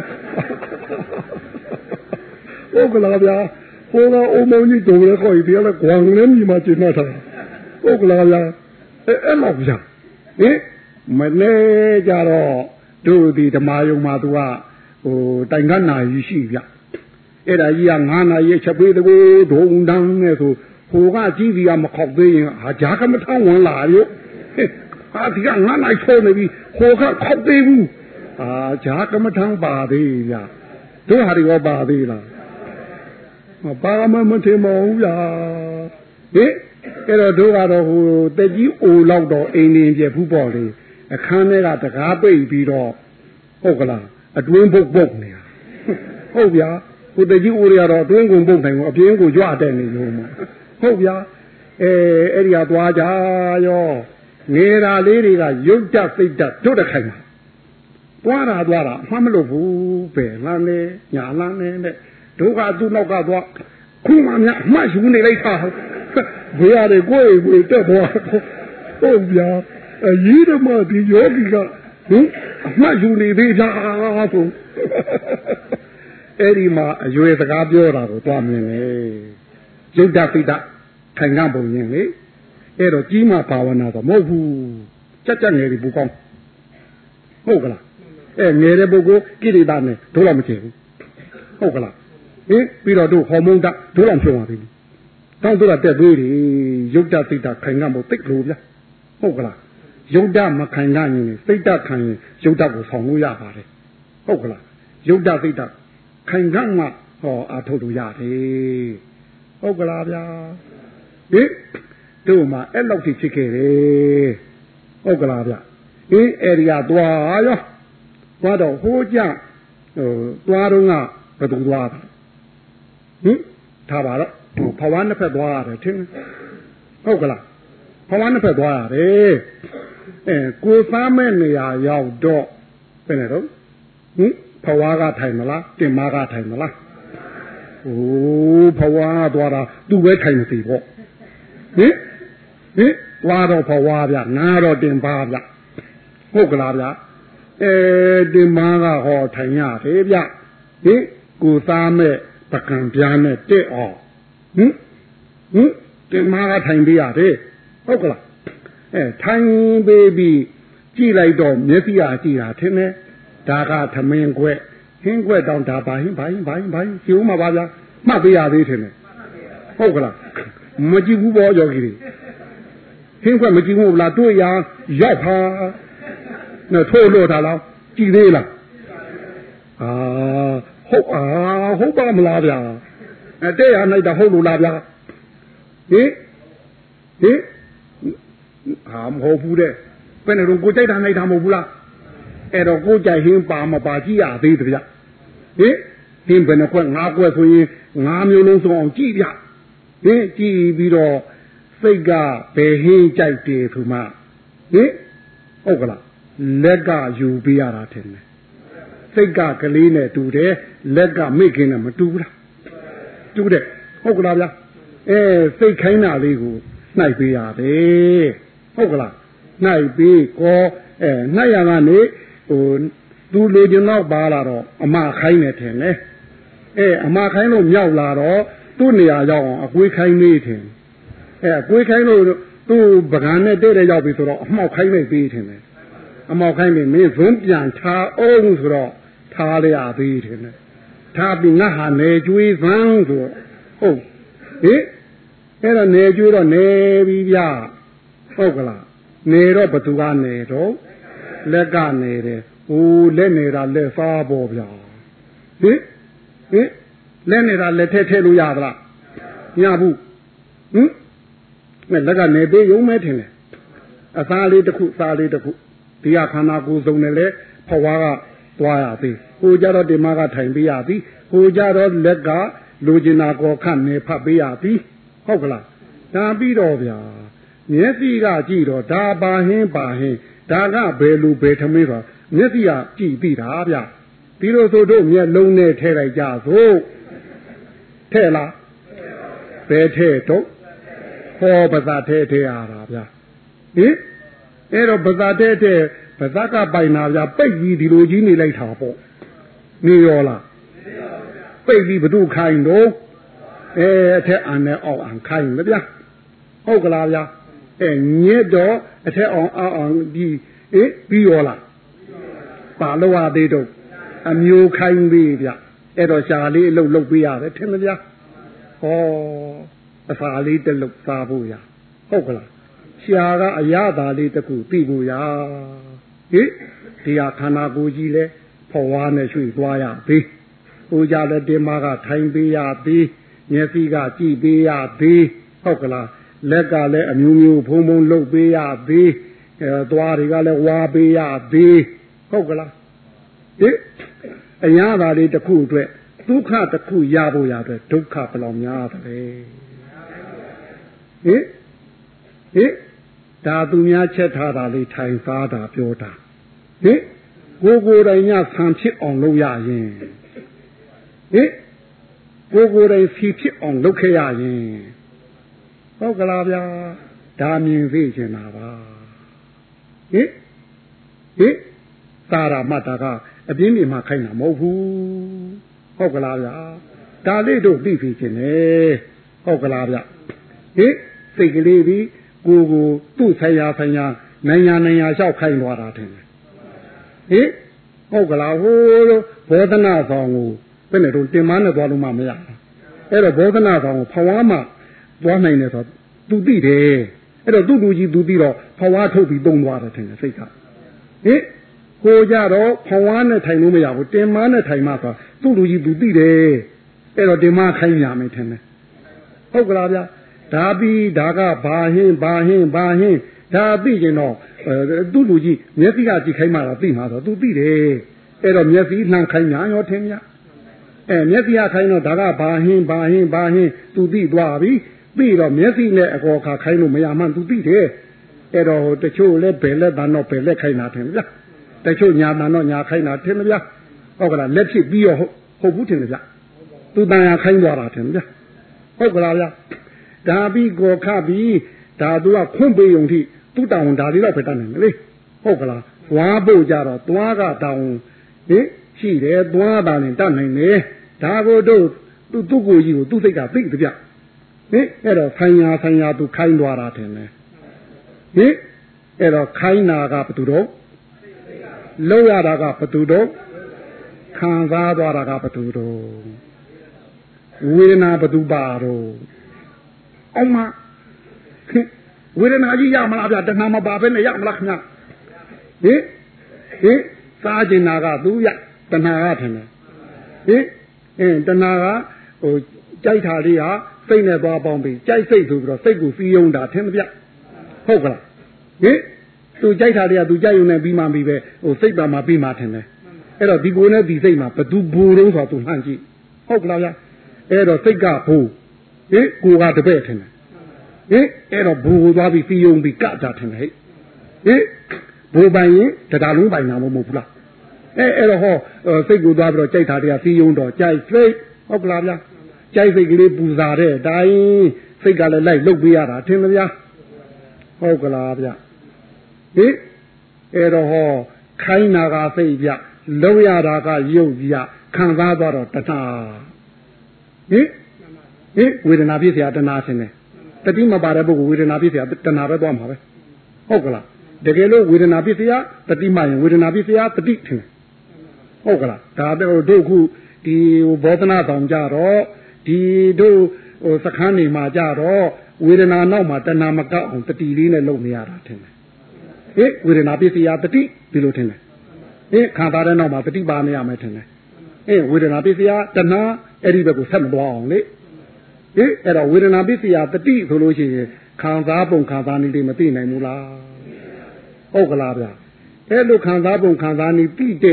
ဟုတ်ကလားဗျာဟိုကအုံမောင်ကြီးဒိုးလဲခေါ်ပြီးလဲကွာလဲမြင်မှကျင်တော့တာဟုတ်ကလားဗျာအဲ့အဲ့လောက်ဗျာဟင်မနေ့ကြတော့တို့ဒီဓမ္မယုံမှာသူကဟိုတိုင်ကနာကြီးရှိဗျအဲ့ဒါကြီးကငါးနာရီချက်ပေးတကူဒုံတန်းနဲ့ဆိုဟိုကကြီးစီကမခောက်သေးရင်ဟာဂျာကမထမ်းဝင်လာရောဟာဒီကငါးနာရီချိုးနေပြီဟိုကခောက်သေးဘူးဟာဂျာကမထမ်းပါသေးဗျတို့ဟာတွေရောပါသေးလားမပါမမထင်မဘူးဗျာဟင်အဲ့တော့တို့ကတော့ဟိုတက်ကြီးအိုလောက်တော့အိမ်နေပြဖူးပေါ့လေအခန်းထဲကတကားပိတ်ပြီးတော့ဟုတ်ကလားအတွင်းပုတ်ပုတ်နေတာဟုတ်ဗျာဟိုတက်ကြီးအိုတွေကတော့အတွင်းကုန်ပုတ်နိုင်ဘူးအပြင်းကိုကြွတဲ့နေလို့မဟုတ်ဗျာအဲအဲ့ဒီကသွားကြရောငေရာလေးတွေကရုပ်တစိတ်တတို့တခိုင်မှာသွားတာသွားတာအမှမလို့ဘူးပဲလမ်းလေညာလမ်းနေနဲ့တို့ကသူ့နောက်ကသွားခုမှမြအမှယူနေလိုက်တာဘယ်ရတယ်ကိုယ်ကိုယ်တက်သွားဟုတ်ဗျာအရေးဓမ္မဒီယောဂီကဟင်အမှယူနေသေးတာဆိုအဲ့ဒီမှာအရွယ်စကားပြောတာကိုသွားမြင်လေရုပ်တစိတ်တခိုင်ကပုံရင်လေအဲ့တော့ကြီးမှဘာဝနာဆိုမဟုတ်ဘူးကြက်ကြက်ငယ်ဒီပူကောင်းဟုတ်ကလားအဲငယ်တဲ့ပုဂ္ဂိုလ်ကိရိတာနဲ့တို့တော့မချင်ဘူးဟုတ်ကလားဟင်ပြီးတော့တို့ဟော်မုန်းတတို့တော့ဖြုံပါပြီတောင်းတို့ကတက်သေးတယ်ရုပ်တစိတ်တခိုင်ကပုံသိလို့ဗျာဟုတ်ကလားရုပ်တမခိုင်ကရင်စိတ်တခိုင်ရင်ရုပ်တကိုဆောင်လို့ရပါတယ်ဟုတ်ကလားရုပ်တစိတ်တခိုင်ကမှဟောအာထုတ်လို့ရတယ်ဟုတ်ကလားဗျာဟင်တို့မှအဲ့လောက်ထိဖြစ်ခဲ့တယ်ဟုတ်ကလားဗျဟင်အဲ့ဒီကသွားရောသွားတော့ဟိုးကြဟိုသွားတော့ကဘယ်သူသွားတာဟင်ထားပါတော့ဘဝနှစ်ဖက်သွားရတယ်ထင်ဟုတ်ကလားဘဝနှစ်ဖက်သွားရတယ်အဲကိုသားမဲ့နေရာရောက်တော့ဘယ်နဲ့တော့ဟင်ဘဝကထိုင်မလားတင်မကထိုင်မလားโอ้ဘဝသွားတာသူ့ပဲထိုင်မသိပေါ့ဟင်ဟင်သွားတော့ဘဝဗျနားတော့တင်ပါဗျဟုတ်ကလားဗျအဲတင်မကဟောထိုင်ရတယ်ဗျဟင်ကိုသားမဲ့ပကံပြားနဲ့တက်အောင်ဟင်ဟင်တင်မကထိုင်ပေးရတယ်ဟုတ်ကလားအဲထိုင်ပေးပြီးကြည့်လိုက်တော့မျက်စိအားကြည့်တာထင်တယ်ဒါကသမင်းခွက်ဟင်းခွက်တောင်ဒါဘာဟင်းဘာဟင်းဘာဟင်းဘာဟင်းကျုံးမှာပါဗျာမှတ်ပေးရသေးတယ်ဟုတ်ကလားမကြည့်ဘူးပေါ့ယောဂီတွေဟင်းခွက်မကြည့်ဘူးလားတွေ့ရရောက်ပါနဲ့ထိုးလို့ထားလားကြည့်သေးလားအာဟုတ်အာဟုတ်ပါမလားဗျာအဲတဲ့ရနိုင်တာဟုတ်လို့လားဗျာဟင်ဟင်ဟာမဟုတ်ဘူးတဲ့ဘယ်နဲ့တော့ကိုကြိုက်တာနိုင်တာမဟုတ်ဘူးလားအဲ့တော့ကိုကြိုက်ဟင်းပါမပါကြည့်ရသေးတယ်ဗျဟင်ဟင်းဘယ်နှခွက်ငါးခွက်ဆိုရင်ငါးမျိုးလုံးစုံအောင်ကြည့်ဗျဟင်ကြည့်ပြီးတော့စိတ်ကဘယ်ဟင်းကြိုက်တယ်ဆိုမှဟင်ဟုတ်ကလားလက်ကယူပေးရတာထင်တယ်စိတ်ကကလေးနဲ့တူတယ်လက်ကမိခင်နဲ့မတူဘူးလားတူတယ်ဟုတ်ကလားဗျအဲစိတ်ခိုင်းတာလေးကိုနှိုက်ပေးရတယ်ဟုတ်ကလားနှိုက်ပေးကောအဲနှိုက်ရကနေဟိုသူလိုချင်တော့ပါလာတော့အမခိုင်းနေတယ်လေအဲအမခိုင်းလို့မြောက်လာတော့သူ့နေရာရောက်အောင်အကွေးခိုင်းနေတယ်အဲအကွေးခိုင်းလို့သူ့ပကံနဲ့တဲ့တဲ့ရောက်ပြီဆိုတော့အမှောက်ခိုင်းနေပေးတယ်လေအမှောက်ခိုင်းနေမင်းဇွန်းပြန်ထားအောင်ဆိုတော့ထားရသေးတယ်လေထားပြီးငါဟာနေကျွေးစမ်းဆိုဟုတ်ဟင်အဲ့တော့နေကျွေးတော့နေပြီဗျာဟုတ်ကလားနေတော့ဘသူကနေတော့လက်ကနေတယ်ဟိုလက်နေတာလက်စားပေါ်ဗျာဟင်ဟင်လက်နေတာလက်ထဲထဲလို့ရသလားညဘူးဟင်မဲ့လက်ကနေပေးရုံမဲထင်တယ်အသားလေးတစ်ခုစားလေးတစ်ခုဒီကခန္ဓာကိုယ်စုံနဲ့လေဘဝကသွားရသေးဟိုကြတော့ဒီမှာကထိုင်ပေးရသည်ဟိုကြတော့လက်ကလူကျင်နာကောခန့်နေဖတ်ပေးရသည်ဟုတ်ကလားဒါပြီးတော့ဗျာမျက်စိကကြည့်တော့ဒါပါဟင်းပါဟင်းဒါကဘယ်လူဘယ်ထမင်းပါမျက်စိကကြည့်ပြီးတာဗျဒီလိုဆိုတို့မျက်လုံးနဲ့ထဲလိုက်ကြစို့ထဲလားဘယ်ထဲတော့ဟောပဇာထဲထဲရတာဗျဟင်အဲ့တော့ပဇာထဲထဲပဇာကပိုင်နာဗျပိတ်ကြီးဒီလိုကြီးနေလိုက်တာပေါ့နေရောလားပိတ်ပြီးဘသူခိုင်းတော့အဲအထက်အန်နဲ့အောက်အန်ခိုင်းလေဗျဟုတ်ကလားဗျအဲညစ်တော့အထက်အောင်အောက်အောင်ဒီအေးပြီးရောလားပါလို့ရသေးတော့အမျိုးခိုင်းပြီးဗျအဲ့တော့ရှာလေးအလုပ်လုပ်ပေးရတယ်ထင်မဗျဟောအစာလေးတစ်လုပ်စားဖို့ရဟုတ်ကလားရှာကအရသာလေးတစ်ခုပြီးဖို့ရဟိဒီဟာခန္ဓာကိုယ်ကြီးလဲဖွာဝါနဲ့ရွှေ့သွားရသေးဟိုကြလဲတင်မာကထိုင်ပေးရသေးမျက်စိကကြည့်ပေးရသေးဟုတ်ကလားလက်ကလည်းအမျိုးမျိုးဖုံဖုံလှုပ်ပေးရသေးအဲသွားတွေကလည်းဝါပေးရသေးဟုတ်ကလားဟိအရာသာလေးတစ်ခုအတွက်ဒုက္ခတစ်ခုရဖို့ရအတွက်ဒုက္ခဘယ်လောက်များသလဲဟိဟိဒါသူများချက်ထားတာလေးထိုင်စားတာပြောတာဟိကိုကိုယ်တိုင်ညဆံဖြစ်အောင်လုပ်ရရင်ဟိကိုကိုယ်တိုင်စီဖြစ်အောင်လုပ်ခဲ့ရရင်ဟုတ်ကလားဗျာဒါမြင်သိချင်တာပါဟိဟိသာရမတ္တကအပြင်းပြင်းမှခိုင်းတာမဟုတ်ဘူးဟုတ်ကလားဗျာဒါလေးတို့သိပြီခြင်းလေဟုတ်ကလားဗျဟိစိတ်ကလေးပြီးကိုကိုသူ့ဆိုင်ရာဆိုင်ရာနိုင်ညာနိုင်ညာလျှောက်ခိုင်းသွားတာတယ်ဟိဟုတ်ကလားဟိုဘောဓနာဆောင်ကိုဘယ်နဲ့တော့တင်မနဲ့သွားလို့မှမရဘူးအဲ့တော့ဘောဓနာဆောင်ကိုဖွာဝါမှသွားနိုင်တယ်ဆိုတော့သူသိတယ်အဲ့တော့သူ့လူကြီးသူသိတော့ဖွာဝါထုတ်ပြီးတုံးသွားတယ်ထင်တယ်စိတ်ကဟိကိုကြတော့ဖွာဝါနဲ့ထိုင်လို့မရဘူးတင်မနဲ့ထိုင်မှဆိုသူ့လူကြီးသူသိတယ်အဲ့တော့တင်မခိုင်းရမယ်ထင်တယ်ဟုတ်ကလားဗျာဒါပြီးဒါကဘာဟင်းဘာဟင်းဘာဟင်းဒါသိကျင်တော့သူ့လူကြီးမျက်စိကကြည့်ခိုင်းမှတော့သိမှာဆိုသူသိတယ်အဲ့တော့မျက်စိနှံခိုင်းညာရောထင်များအဲမျက်စိကခိုင်းတော့ဒါကဘာဟင်းဘာဟင်းဘာဟင်းသူသိသွားပြီပြီးတော့မျက်စိနဲ့အကောခါခိုင်းလို့မရမှန်းသူသိတယ်အဲ့တော့တချို့လည်းဘယ်လက်တန်းတော့ဘယ်လက်ခိုင်းတာထင်ဗျာတချို့ညာတန်းတော့ညာခိုင်းတာထင်ဗျာဟုတ်ကလားလက်ဖြစ်ပြီးတော့ဟုတ်ဘူးထင်ဗျာသူတန်ရခိုင်းသွားတာထင်ဗျာဟုတ်ကလားဗျာဒါပြီးကောခပြီးဒါသူကခွန့်ပေးုံထိသူ့တောင်ဒါလေးတော့ပဲတတ်နိုင်မလေဟုတ်ကလားသွားဖို့ကြတော့သွားကတောင်ဟင်ရှိတယ်သွားတာလည်းတတ်နိုင်တယ်ဒါကိုတို့သူ့သူ့ကိုကြီးကိုသူ့စိတ်ကသိတဲ့ဗျဟင်အဲ့တော့ဆိုင်ရာဆိုင်ရာသူခိုင်းသွားတာထင်တယ်ဟင်အဲ့တော့ခိုင်းတာကဘသူတော့လောက်ရတာကဘသူတော့ခံစားသွားတာကဘသူတော့ဝေဒနာဘသူပါတော့အောင်မဝေဒနာကြီးရမလားဗျတဏှာမပါဘဲနဲ့ရမလားခင်ဗျဟင်ဟင်စားကျင်တာကသူရတဏှာကထင်တယ်ဟင်အင်းတဏှာကဟိုကြိုက်တာလေးဟာစိတ်နဲ့သွားပေါင်းပြီးကြိုက်စိတ်ဆိုပြီးတော့စိတ်ကိုစီးယုံတာထင်မဗျဟုတ်ကလားဟင်သူကြိုက်တာလေးကသူကြိုက်ယုံနေပြီးမှပြီးပဲဟိုစိတ်ပါမှပြီးမှထင်တယ်အဲ့တော့ဒီကိုယ်နဲ့ဒီစိတ်မှာဘသူဘူတုံးဆိုတော့သူလှမ်းကြည့်ဟုတ်ကလားဗျအဲ့တော့စိတ်ကဘူဟင်ကိုကတပည့်ထင်တယ်ဟင်အဲ့တော့ဘူကိုသွားပြီးစီးယုံပြီးကတာထင်တယ်ဟဲ့ဟင်ဘူပိုင်ရင်တရားလုံးပိုင်တာမဟုတ်ဘူးလားအဲအဲ့တော့ဟောစိတ်ကိုသွားပြီးတော့ကြိုက်တာတရားစီးယုံတော့ကြိုက်စိတ်ဟုတ်ကလားဗျာကြိုက်စိတ်ကလေးပူဇာတဲ့အတိုင်းစိတ်ကလည်းလိုက်လှုပ်ပေးရတာထင်မဗျာဟုတ်ကလားဗျာဟင်အဲ့တော့ဟောခိုင်းတာကစိတ်ဗျလှုပ်ရတာကရုပ်ဗျခံစားသွားတော့တဏှာဟင်ဟင်ဝေဒနာဖြစ်เสียတဏှာဆင်းတယ်တတိမပါတဲ့ပုဂ္ဂိုလ်ဝေဒနာဖြစ်เสียတဏှာပဲသွားမှာပဲဟုတ်ကလားတကယ်လို့ဝေဒနာဖြစ်เสียတတိမရင်ဝေဒနာဖြစ်เสียတတိထင်ဟုတ်ကလားဒါတော့တို့ခုဒီဘောဓနာဆောင်ကြတော့ဒီတို့ဟိုစခန်းနေမှာကြတော့ဝေဒနာနောက်မှာတဏှာမကောက်အောင်တတိလေးနဲ့လုပ်နေရတာထင်တယ်ဟေးဝေဒနာဖြစ်เสียတတိဒီလိုထင်တယ်ဟေးခံစားတဲ့နောက်မှာတတိပါနေရမယ်ထင်တယ်အေးဝေဒနာဖြစ်เสียတဏှာအဲ့ဒီဘက်ကိုဆက်မသွားအောင်လေဟေးအဲ့တော့ဝေဒနာဖြစ်เสียတတိဆိုလို့ရှိရင်ခံစားပုံခံစားနည်းလေးမသိနိုင်ဘူးလားဟုတ်ကလားဗျအဲ့လိုခံစားပုံခံစားနည်းပြီးတဲ့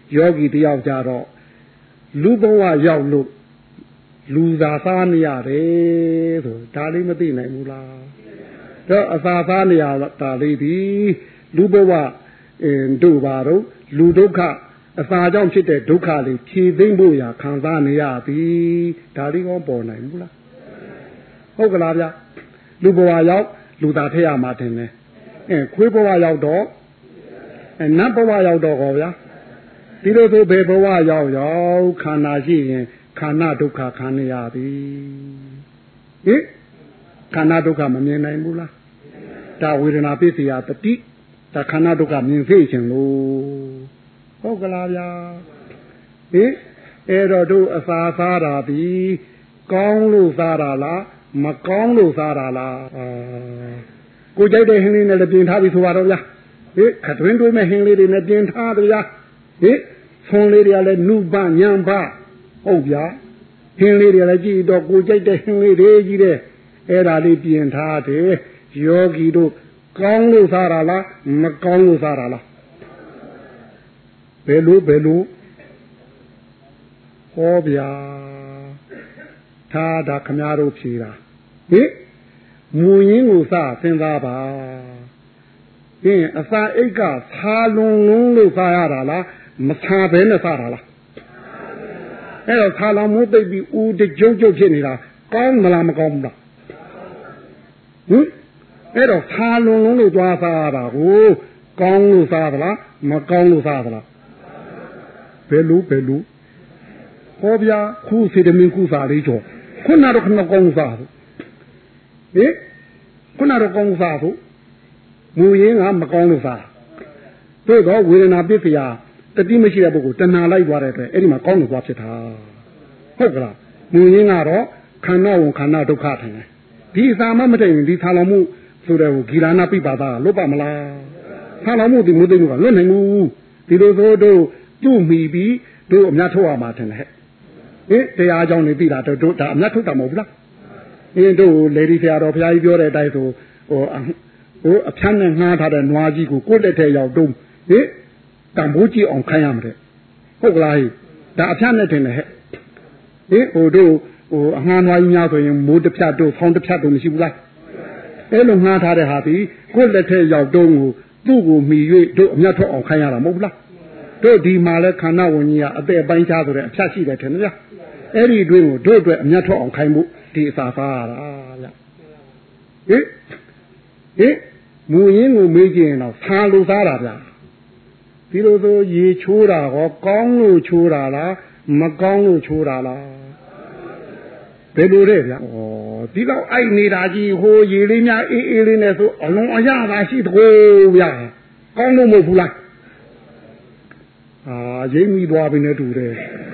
ယောဂီတယောက်ကြတော့လူဘဝရောက်လို့လူသာစားနေရတယ်ဆိုဒါလေးမသိနိုင်ဘူးလားတော့အသာစားနေရတာလေးဒီလူဘဝအင်းတို့ပါတော့လူဒုက္ခအစာကြောင့်ဖြစ်တဲ့ဒုက္ခလေးဖြေသိမ့်ဖို့ရာခံစားနေရသည်ဒါလေးကောပေါ်နိုင်ဘူးလားဟုတ်ကလားဗျလူဘဝရောက်လူသားထည့်ရမှာတင်တယ်အဲခွေးဘဝရောက်တော့အဲနတ်ဘဝရောက်တော့ဟောဗျာဒီလိုဆိုဘယ်ဘဝရောက်ရောက်ခန္ဓာရှိရင်ခန္ဓာဒုက္ခခံနေရသည်ဟင်ခန္ဓာဒုက္ခမမြင်နိုင်ဘူးလားဒါဝေဒနာပစ္စယတတိဒါခန္ဓာဒုက္ခမြင်သိခြင်းလို့ဟုတ်ကလားဗျာဟင်အဲ့တော့တို့အစာစားတာဒီကောင်းလို့စားတာလားမကောင်းလို့စားတာလားကိုကြိုက်တဲ့ဟင်းလေးနဲ့လည်းပြင်ထားပြီးဆိုပါတော့ဗျာဟင်ခတွင်းတွင်းမဲ့ဟင်းလေးတွေနဲ့ပြင်ထားတယ်ဗျာဟင်ဆွန်လေးတွေကလည်းနုပညံပဟုတ်ဗျာဟင်းလေးတွေလည်းကြည့်တော့ကိုကြိုက်တဲ့ဟင်းလေးတွေကြီးတဲ့အဲ့ဒါလေးပြင်ထားတယ်ယောဂီတို့ကောင်းလို့စားတာလားမကောင်းလို့စားတာလားဘယ်လိုဘယ်လိုဟောဗျာသာဒါခမားတို့ဖြေတာဟင်မူရင်းကိုစစဉ်းစားပါဟင်အစာအိတ်ကဆာလွန်လုံးလို့စားရတာလားမဆာဘဲနဲ့စားတာလားအဲ့တော့ဆာလောင်မိုးသိပ်ပြီးဦးတကြုံကြုံဖြစ်နေတာကောင်းမလားမကောင်းဘူးလားဟင်အဲ့တော့ဆာလွန်လုံးလို့သွားစားရတာကိုကောင်းလို့စားသလားမကောင်းလို့စားသလားဘယ်လိုဘယ်လိုဟောဗျာခုစေတမင်းခုစားလေးကျော်ခုနတော့ခဏကောင်းစားဘူးဟင်ခုနတော့ကောင်းစားဘူးမူရင်းကမကောင်းလို့စားတို့တော့ဝေဒနာပစ္စယတတိမရှိတဲ့ပုဂ္ဂိုလ်တဏှာလိုက်သွားတဲ့အတွက်အဲ့ဒီမှာကောင်းလို့သွားဖြစ်တာဟုတ်ကလားမူရင်းကတော့ခန္ဓာဝန်ခန္ဓာဒုက္ခထင်တယ်ဒီအစာမမတည့်ရင်ဒီဆာလောင်မှုဆိုတဲ့ဟိုဂီရဏပိပါဒလွတ်ပါမလားဆာလောင်မှုဒီမုသိမှုကလွတ်နိုင်ဘူးဒီလိုဆိုတို့သူ့မိပြီးတို့အများထုတ်ရမှာထင်တယ်ဟင်တရားကြောင့်နေပြီလားတို့ဒါအများထုတ်တာမဟုတ်ဘူးလားအင်းတို့လေဒီဆရာတော်ဘုရားကြီးပြောတဲ့အတိုင်းဆိုဟိုဟိုအဖြန်းနဲ့ငှားထားတဲ့နွားကြီးကိုကိုယ့်လက်ထဲရောက်တုံးဟင်တံပိုးကြည့်အောင်ခိုင်းရမှာတဲ့ဟုတ်ကလားဟိဒါအဖြန်းနဲ့ထင်တယ်ဟဲ့ဟင်ဟိုတို့ဟိုအငှားနွားကြီးများဆိုရင်မိုးတစ်ဖြတ်တို့ဖောင်းတစ်ဖြတ်တို့မရှိဘူးလားအဲ့လိုငှားထားတဲ့ဟာဒီကိုယ့်လက်ထဲရောက်တုံးကိုသူ့ကိုမှီ၍တို့အမြတ်ထွက်အောင်ခိုင်းရတာမဟုတ်ဘူးလားတို့ဒီမှာလဲခန္ဓာဝဉ္ကြီးကအသက်ပိုင်းခြားဆိုတဲ့အဖြတ်ရှိတယ်ထင်တယ်ဗျာအဲ့ဒီအတွင်းကိုတို့အတွက်အမြတ်ထွက်အောင်ခိုင်းဖို့ဒီအစာစားရတာဗျာဟင်ဟင်မူရင်းကိုမေးကြည့်ရင်တော့ဆာလို့စားတာဗျာဒီလိုဆိုရေချိုးတာဟောကောင်းလို့ချိုးတာလားမကောင်းလို့ချိုးတာလားဘယ်လိုလဲဗျာဩဒီတော့အိုက်နေတာကြီးဟိုရေလေးများအေးအေးလေးနဲ့ဆိုအလုံးအရသာရှိတကိုးဗျာကောင်းလို့မဟုတ်ဘူးလားအာရိပ်မိသွားပြီနဲ့တူတယ်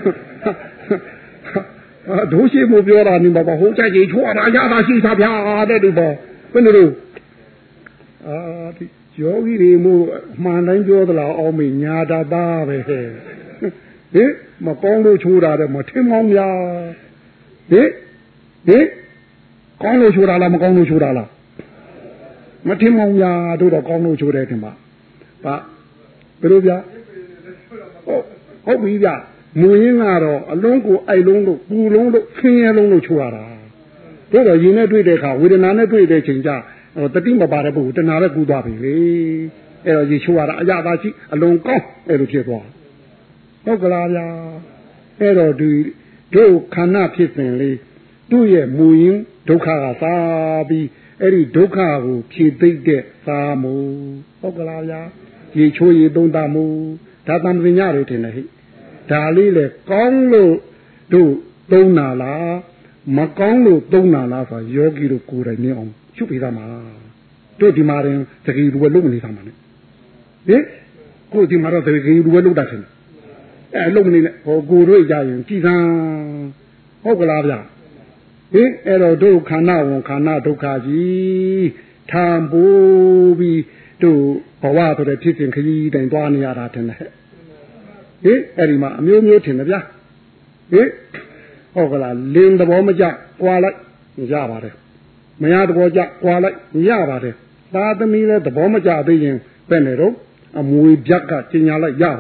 အာဒုရှိမှုပြောတာနေမှာပါဟိုကြိုက်ကြီးချွာတာအရသာရှိတာဗျာတဲ့တူပေါ့ဘယ်လိုလဲအာဒီယောဂီတွေမို့မှန်တိုင်းပြောသလားအောင်မေညာတာသားပဲဟဲ့ဟင်မကောင်းလို့ချိုးတာတဲ့မထင်မောင်းများဟင်ဟင်ကောင်းလို့ချိုးတာလားမကောင်းလို့ချိုးတာလားမထင်မောင်းများတို့တော့ကောင်းလို့ချိုးတယ်ထင်ပါဘာဘယ်လိုဗျာဟုတ်ဟုတ်ပြီဗျမူရင်းကတော့အလုံးကိုအိုက်လုံးလို့ပူလုံးလို့ခင်းရဲလုံးလို့ချိုးရတာတို့တော့ရင်နဲ့တွေ့တဲ့အခါဝေဒနာနဲ့တွေ့တဲ့ချိန်ကျတတိမပါတဲ့ပုဂ္ဂိုလ်တဏှာပဲကူးသွားပြီလေအဲ့တော့ရေချိုးရတာအရသာရှိအလုံးကောင်းအဲ့လိုဖြစ်သွားဟုတ်ကလားဗျာအဲ့တော့ဒီတို့ခန္ဓာဖြစ်စဉ်လေးသူ့ရဲ့မူရင်းဒုက္ခကစားပြီးအဲ့ဒီဒုက္ခကိုဖြေသိမ့်တဲ့စားမှုဟုတ်ကလားဗျာရေချိုးရေသုံးတာမှုဒါတံပညာတွေထင်တယ်ဟိဒါလေးလေကောင်းလို့တို့သုံးတာလားမကောင်းလို့သုံးတာလားဆိုယောဂီတို့ကိုယ်တိုင်မြင်အောင်ရှုပ်ပေးသားမှာတို့ဒီမှာရင်တကယ်လူပဲလုံးမနေသားမှာ ਨੇ ဟင်ကိုဒီမှာတော့တကယ်လူပဲလုံးတာထင်အဲလုံးမနေနဲ့ဟောကိုတို့ကြရင်ကြည်သံဟုတ်ကလားဗျဟင်အဲ့တော့တို့ခန္ဓာဝန်ခန္ဓာဒုက္ခကြီးထံပိုးပြီးတို့ဘဝဆိုတဲ့ဖြစ်စဉ်ခကြီးတိုင်သွားနေရတာထင်တယ်ဟင်အဲ့ဒီမှာအမျိုးမျိုးထင်တယ်ဗျာဟင်ဟုတ်ကလားလင်းသဘောမကျကွာလိုက်ရပါတယ်မရသဘောကျကွာလိုက်ရပါတယ်သာသမီလည်းသဘောမကျသေးရင်ပဲ့နေတော့အမွေပြက်ကကျင်ညာလိုက်ရပါတယ်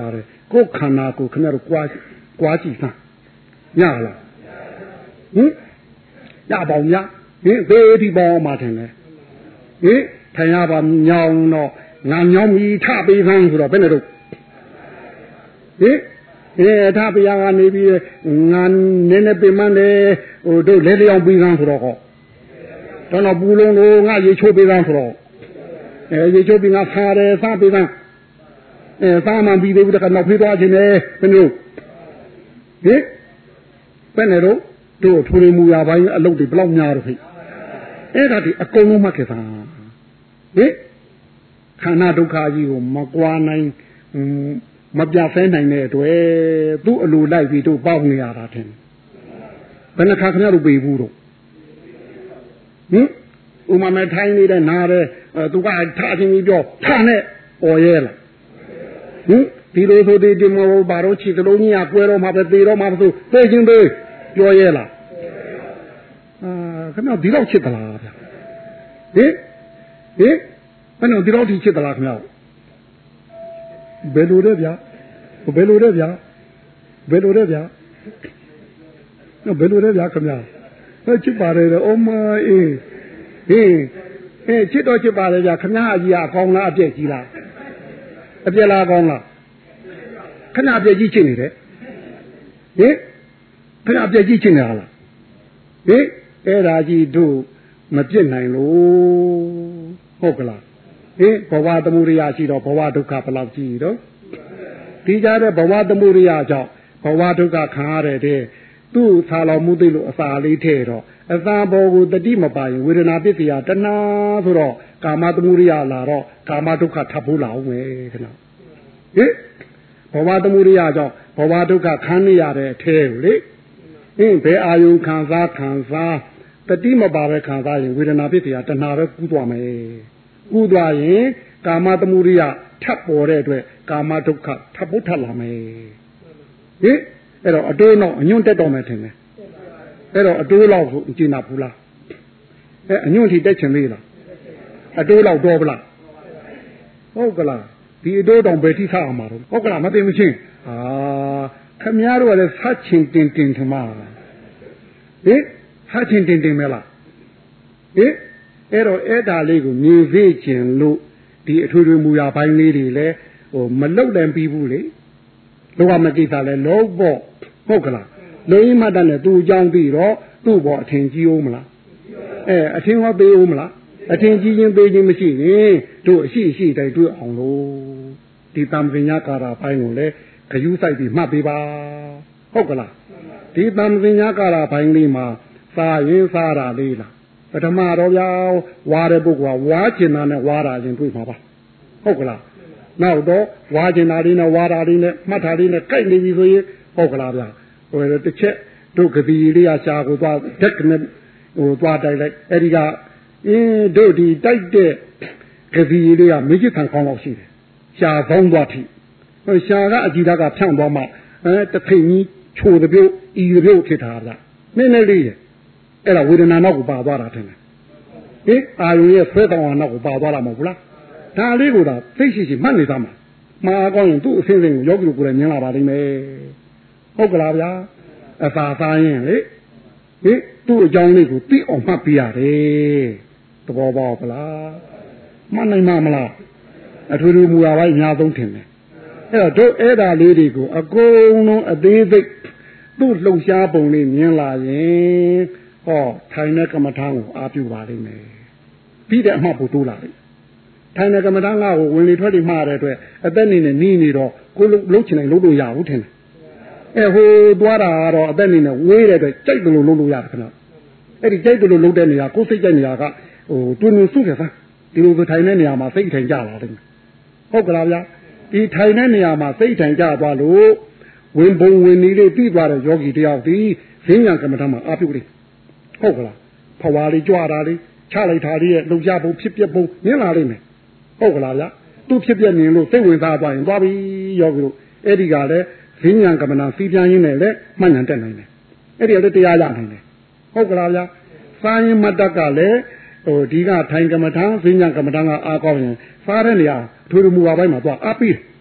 ကိုယ်ခန္ဓာကိုခင်ဗျားတို့ကြွားကြွားကြည့်စမ်းညလားဟင်ညပေါင်းညဟင်သေဒီပေါင်းမှထင်တယ်ဟင်ထိုင်ရပါညောင်းတော့ငါညောင်းပြီးထပေးစမ်းဆိုတော့ဘယ်နဲ့တော့ဟင်အဲထပေးရကနေပြီးငါနည်းနည်းပြင်မတယ်ဟိုတို့လဲလျောင်းပြီးစမ်းဆိုတော့ဟောတော့ပူလုံးလို့ငါရေချိုးပေးစမ်းဆိုတော့အဲရေချိုးပြီးငါဖားတယ်စားပေးစမ်းအဲစားမှပြီးသေးဘူးတခါနောက်ဖေးသွားခြင်းနဲ့ဘယ်လိုဟင်ဘယ်နဲ့တော့တို့ထူရမူရပိုင်းအလုပ်တွေဘလောက်များတော့ဖိအဲ့ဒါဒီအကုန်လုံးမှတ်ခဲ့တာဟင်ခန္ဓာဒုက္ခကြီးကိုမကွာနိုင်မပြဖဲနိုင်တဲ့အတွက်သူ့အလိုလိုက်ပြီးတို့ပေါက်နေရတာထင်ဘယ်နှခါခင်ဗျားတို့ပေဘူးတော့ဟင်ဥမာမဲ့ထိုင်းနေတဲ့နားတဲ့သူကထားချင်းပြီးပြောထားနဲ့អော်ရဲလားဟင်ဒီလိုဆိုဒီဒီမဘာလို့ချီတလုံးကြီးကကွဲတော့မှပဲသေတော့မှမဆိုသိချင်းသေးပြောရဲလားအာခင်ဗျားဒီလောက်ချစ်သလားဗျဟင်ဟင်ဘယ်နဲ့ဒီလောက်ထိချစ်သလားခင်ဗျားဘယ်လိုလဲဗျာဘယ်လိုလဲဗျာဘယ်လိုလဲဗျာဘယ်လိုလဲဗျာခင်ဗျာဟဲ့ချစ်ပါတယ်လေအိုမအေးဟေးဟဲ့ချစ်တော့ချစ်ပါတယ်ဗျာခင်ဗျာအကြီးကအကောင်းလားအပြည့်ကြီးလားအပြည့်လားအကောင်းလားခင်ဗျာအပြည့်ကြီးချစ်နေတယ်ဟင်ခင်ဗျာအပြည့်ကြီးချစ်နေတာလားဟင်အဲ့ဒါကြီးတို့မပြစ်နိုင်လို့ဟုတ်ကလားဟင်ဘဝသမုဒိယရှိတော့ဘဝဒုက္ခဘယ်လောက်ကြီးတော့ဒီကြတဲ့ဘဝသမုဒိယကြောင့်ဘဝဒုက္ခခံရတဲ့သူ့ဆာလောင်မှုသိလို့အစာလေးထဲတော့အစာဘောကိုတတိမပိုင်ဝေဒနာပစ္စယတဏှာဆိုတော့ကာမသမုဒိယလာတော့ကာမဒုက္ခထပ်ဖို့လာအောင်ပဲခဏဟင်ဘဝသမုဒိယကြောင့်ဘဝဒုက္ခခံနေရတဲ့အထဲကိုလေဟင်ဘယ်အာယုခံစားခံစားတတိမပါပဲခံစားရင်ဝေဒနာပစ္စယတဏှာပဲကူးသွားမယ်ကူးသွားရင်ကာမသမုဒိယထပ်ပေါ်တဲ့အတွက်ကာမဒုက္ခထပ်ဖို့ထပ်လာမယ်ဟင်အဲ့တော့အတိုးတော့အညွန့်တက်တော့မယ်ထင်တယ်အဲ့တော့အတိုးလောက်ကိုကျင်နာဘူးလားအဲအညွန့်ထိတက်ချင်သေးလားအတိုးလောက်တော့ဗလားဟုတ်ကလားဒီအတိုးတောင်ဘယ်ထိထားအောင်မှာတော့ဟုတ်ကလားမသိမချင်းဟာခမည်းတော်ကလည်းဆက်ချင်တင်တင်ထမဟင်ဆက်ချင်တင်တင်မဲလားဟင်အဲ့တော့အဲ့ဒါလေးကိုမြင်စေခြင်းလို့ဒီအထွေထွေမူရာပိုင်းလေးတွေလည်းဟိုမလုတ်လည်းပြီးဘူးလေလောကမကိစ္စလည်းလုံးပေါ့ဟုတ်ကလားလူကြီးမှတ်တယ်နဲ့သူ့အကြောင်းပြီးတော့သူ့ဘောအထင်ကြီးအောင်မလားအဲအထင်ဟောသေးအောင်မလားအထင်ကြီးရင်သေးခြင်းမရှိရင်တို့အရှိအရှိတိုင်းတွေ့အောင်လို့ဒီတံပညာကာရာပိုင်းကိုလည်းခရူးဆိုင်ပြီးမှတ်ပေးပါဟုတ်ကလားဒီတံပညာကာရာပိုင်းလေးမှာစာရင်စားတာလေးလားပထမတော့ဗျာဝါတဲ့ပုဂ္ဂိုလ်ကဝါကျင်တာနဲ့ဝါတာချင်းတွေ့မှာပါဟုတ်ကလားနောက်တော့ဝါကျင်တာလေးနဲ့ဝါတာလေးနဲ့မှတ်တာလေးနဲ့ကြိုက်နေပြီဆိုရင်ဟုတ်ကလားဗျာဟိုတစ်ချက်တို့ကတိလေးရာရှားကိုသွားဓက်နဲ့ဟိုသွားတိုက်လိုက်အဲ့ဒီကအင်းတို့ဒီတိုက်တဲ့ကတိလေးကမိจิตဆန်ခေါင်းလောက်ရှိတယ်ရှားပေါင်းသွားထိဟိုရှားကအကြည့်ဓာတ်ကဖြန့်သွားမှအဲတစ်ထိန်ကြီးချိုတပြုတ်ဤတပြုတ်ဖြစ်တာဗျနည်းနည်းလေးရဲ့အဲ့ဒါဝေဒနာနောက်ကိုပါသွားတာထင်တယ်ဟင်အာယုရဲ့ဆွဲတောင်းအောင်နောက်ကိုပါသွားတာမဟုတ်ဘူးလားဒါလေးကိုတော့သိရှိရှိမှတ်နေသားမှာမှားကောင်းရင်သူ့အစင်းစင်းကိုယောဂီကိုယ်လည်းမြင်လာပါလိမ့်မယ်ဟုတ်ကလားဗျာအသာသားရင်လေဟင်သူ့အကြောင်းလေးကိုသိအောင်မှတ်ပြရတယ်သဘောပေါက်လားမှတ်နိုင်မှာမလားအထွေထွေမူရာပိုင်းအများဆုံးထင်တယ်အဲ့တော့တို့အဲ့ဒါလေးတွေကိုအကုန်လုံးအသေးစိတ်သူ့လှုပ်ရှားပုံလေးမြင်လာရင်ဟောထိုင်တဲ့ကမ္မထာကိုအားပြုပါလိမ့်မယ်ပြီးတဲ့အမှတ်ဖို့တိုးလာလိမ့်ထိုင်တဲ့ကမ္မထာငါ့ကိုဝင်လေထွက်လေမှားတဲ့အတွက်အသက်နေနဲ့နီးနေတော့ကိုလှုပ်ချင်တယ်လှုပ်လို့ရဘူးထင်တယ်အဲဟိုသွားတာကတော့အသက်နေနဲ့ဝေးတဲ့အတွက်ကြိုက်တယ်လို့လှုပ်လို့ရတယ်ခင်ဗျအဲ့ဒီကြိုက်တယ်လို့လှုပ်တဲ့နေရာကိုစိတ်ကြိုက်နေရာကဟိုတွင်တွင်စုတယ်စမ်းဒီလိုဆိုထိုင်တဲ့နေရာမှာစိတ်ထိုင်ကြလာတယ်ဟုတ်ကလားဗျာဒီထိုင်တဲ့နေရာမှာစိတ်ထိုင်ကြသွားလို့ဝင်ပုံဝင်နေလေးပြီးသွားတဲ့ယောဂီတယောက်ဒီဈဉ္ညာကမ္မထာမှာအားပြုလိမ့်ဟုတ်ကလားဖွာလေးကြွတာလေးချလိုက်တာလေးရဲ့လှုပ်ရှားပုံဖြစ်ပြပုံမြင်လာလိမ့်မယ်ဟုတ်ကလားဗျာသူ့ဖြစ်ပြမြင်လို့စိတ်ဝင်စားသွားရင်သွားပြီယောဂီတို့အဲ့ဒီကလည်းဈဉ္ညာကမ္မထာစီးပြန်ရင်းနဲ့လည်းမှတ်ဉာဏ်တက်နိုင်တယ်အဲ့ဒီကလည်းတရားရနိုင်တယ်ဟုတ်ကလားဗျာစာရင်မတ္တကလည်းဟိုဒီကထိုင်ကမ္မထာဈဉ္ညာကမ္မထာကအားကောင်းရင်စားတဲ့နေရာအထွေထွေမူဝါပိုင်းမှာသွားအားပြီး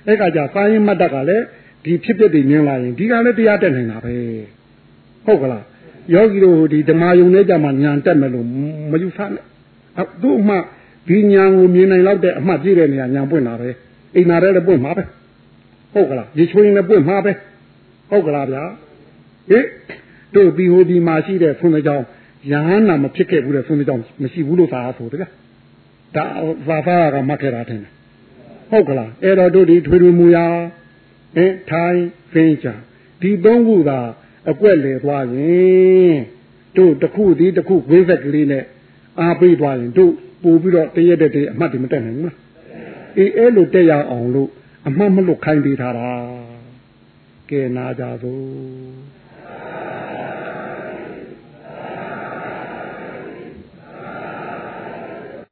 အဲ့ကကြစာရင်မတ်တက်ကလည်းဒီဖြစ်ဖြစ်တွေမြင်လာရင်ဒီကလည်းတရားတက်နေတာပဲဟုတ်ကလားယောဂီတို့ဒီဓမ္မယုံနဲ့ကြမှာညာတက်မယ်လို့မယူဆနဲ့သူ့အမှဒီညာကိုမြင်နိုင်လောက်တဲ့အမှတ်ပြည့်တဲ့နေရာညာပွင့်လာပဲအိမ်နာထဲလည်းပွင့်မှာပဲဟုတ်ကလားရေချွေးရင်လည်းပွင့်မှာပဲဟုတ်ကလားဗျာဟိတို့ဒီဟိုဒီမှာရှိတဲ့ဆွမ်းကြောင်ရဟန္တာမဖြစ်ခဲ့ဘူးတဲ့ဆွမ်းကြောင်မရှိဘူးလို့သာဆိုတကဒါသာဖာကမှတ်ခဲ့တာထင်တယ်ဟုတ်ကလားအဲ့တော့တို့ဒီထွေထွေမူရာဟင်ထိုင်ဖင်းချာဒီသုံးခုသာအကွက်လေသွားရင်တို့တစ်ခုဒီတစ်ခုဝိဇက်ကလေးနဲ့အားပေးသွားရင်တို့ပို့ပြီးတော့တရက်တည်းအမှတ်တွေမတက်နိုင်ဘူးလားအေးအဲ့လိုတက်ရအောင်လို့အမှတ်မလွတ်ခိုင်းပေးထားတာကဲနာကြသို့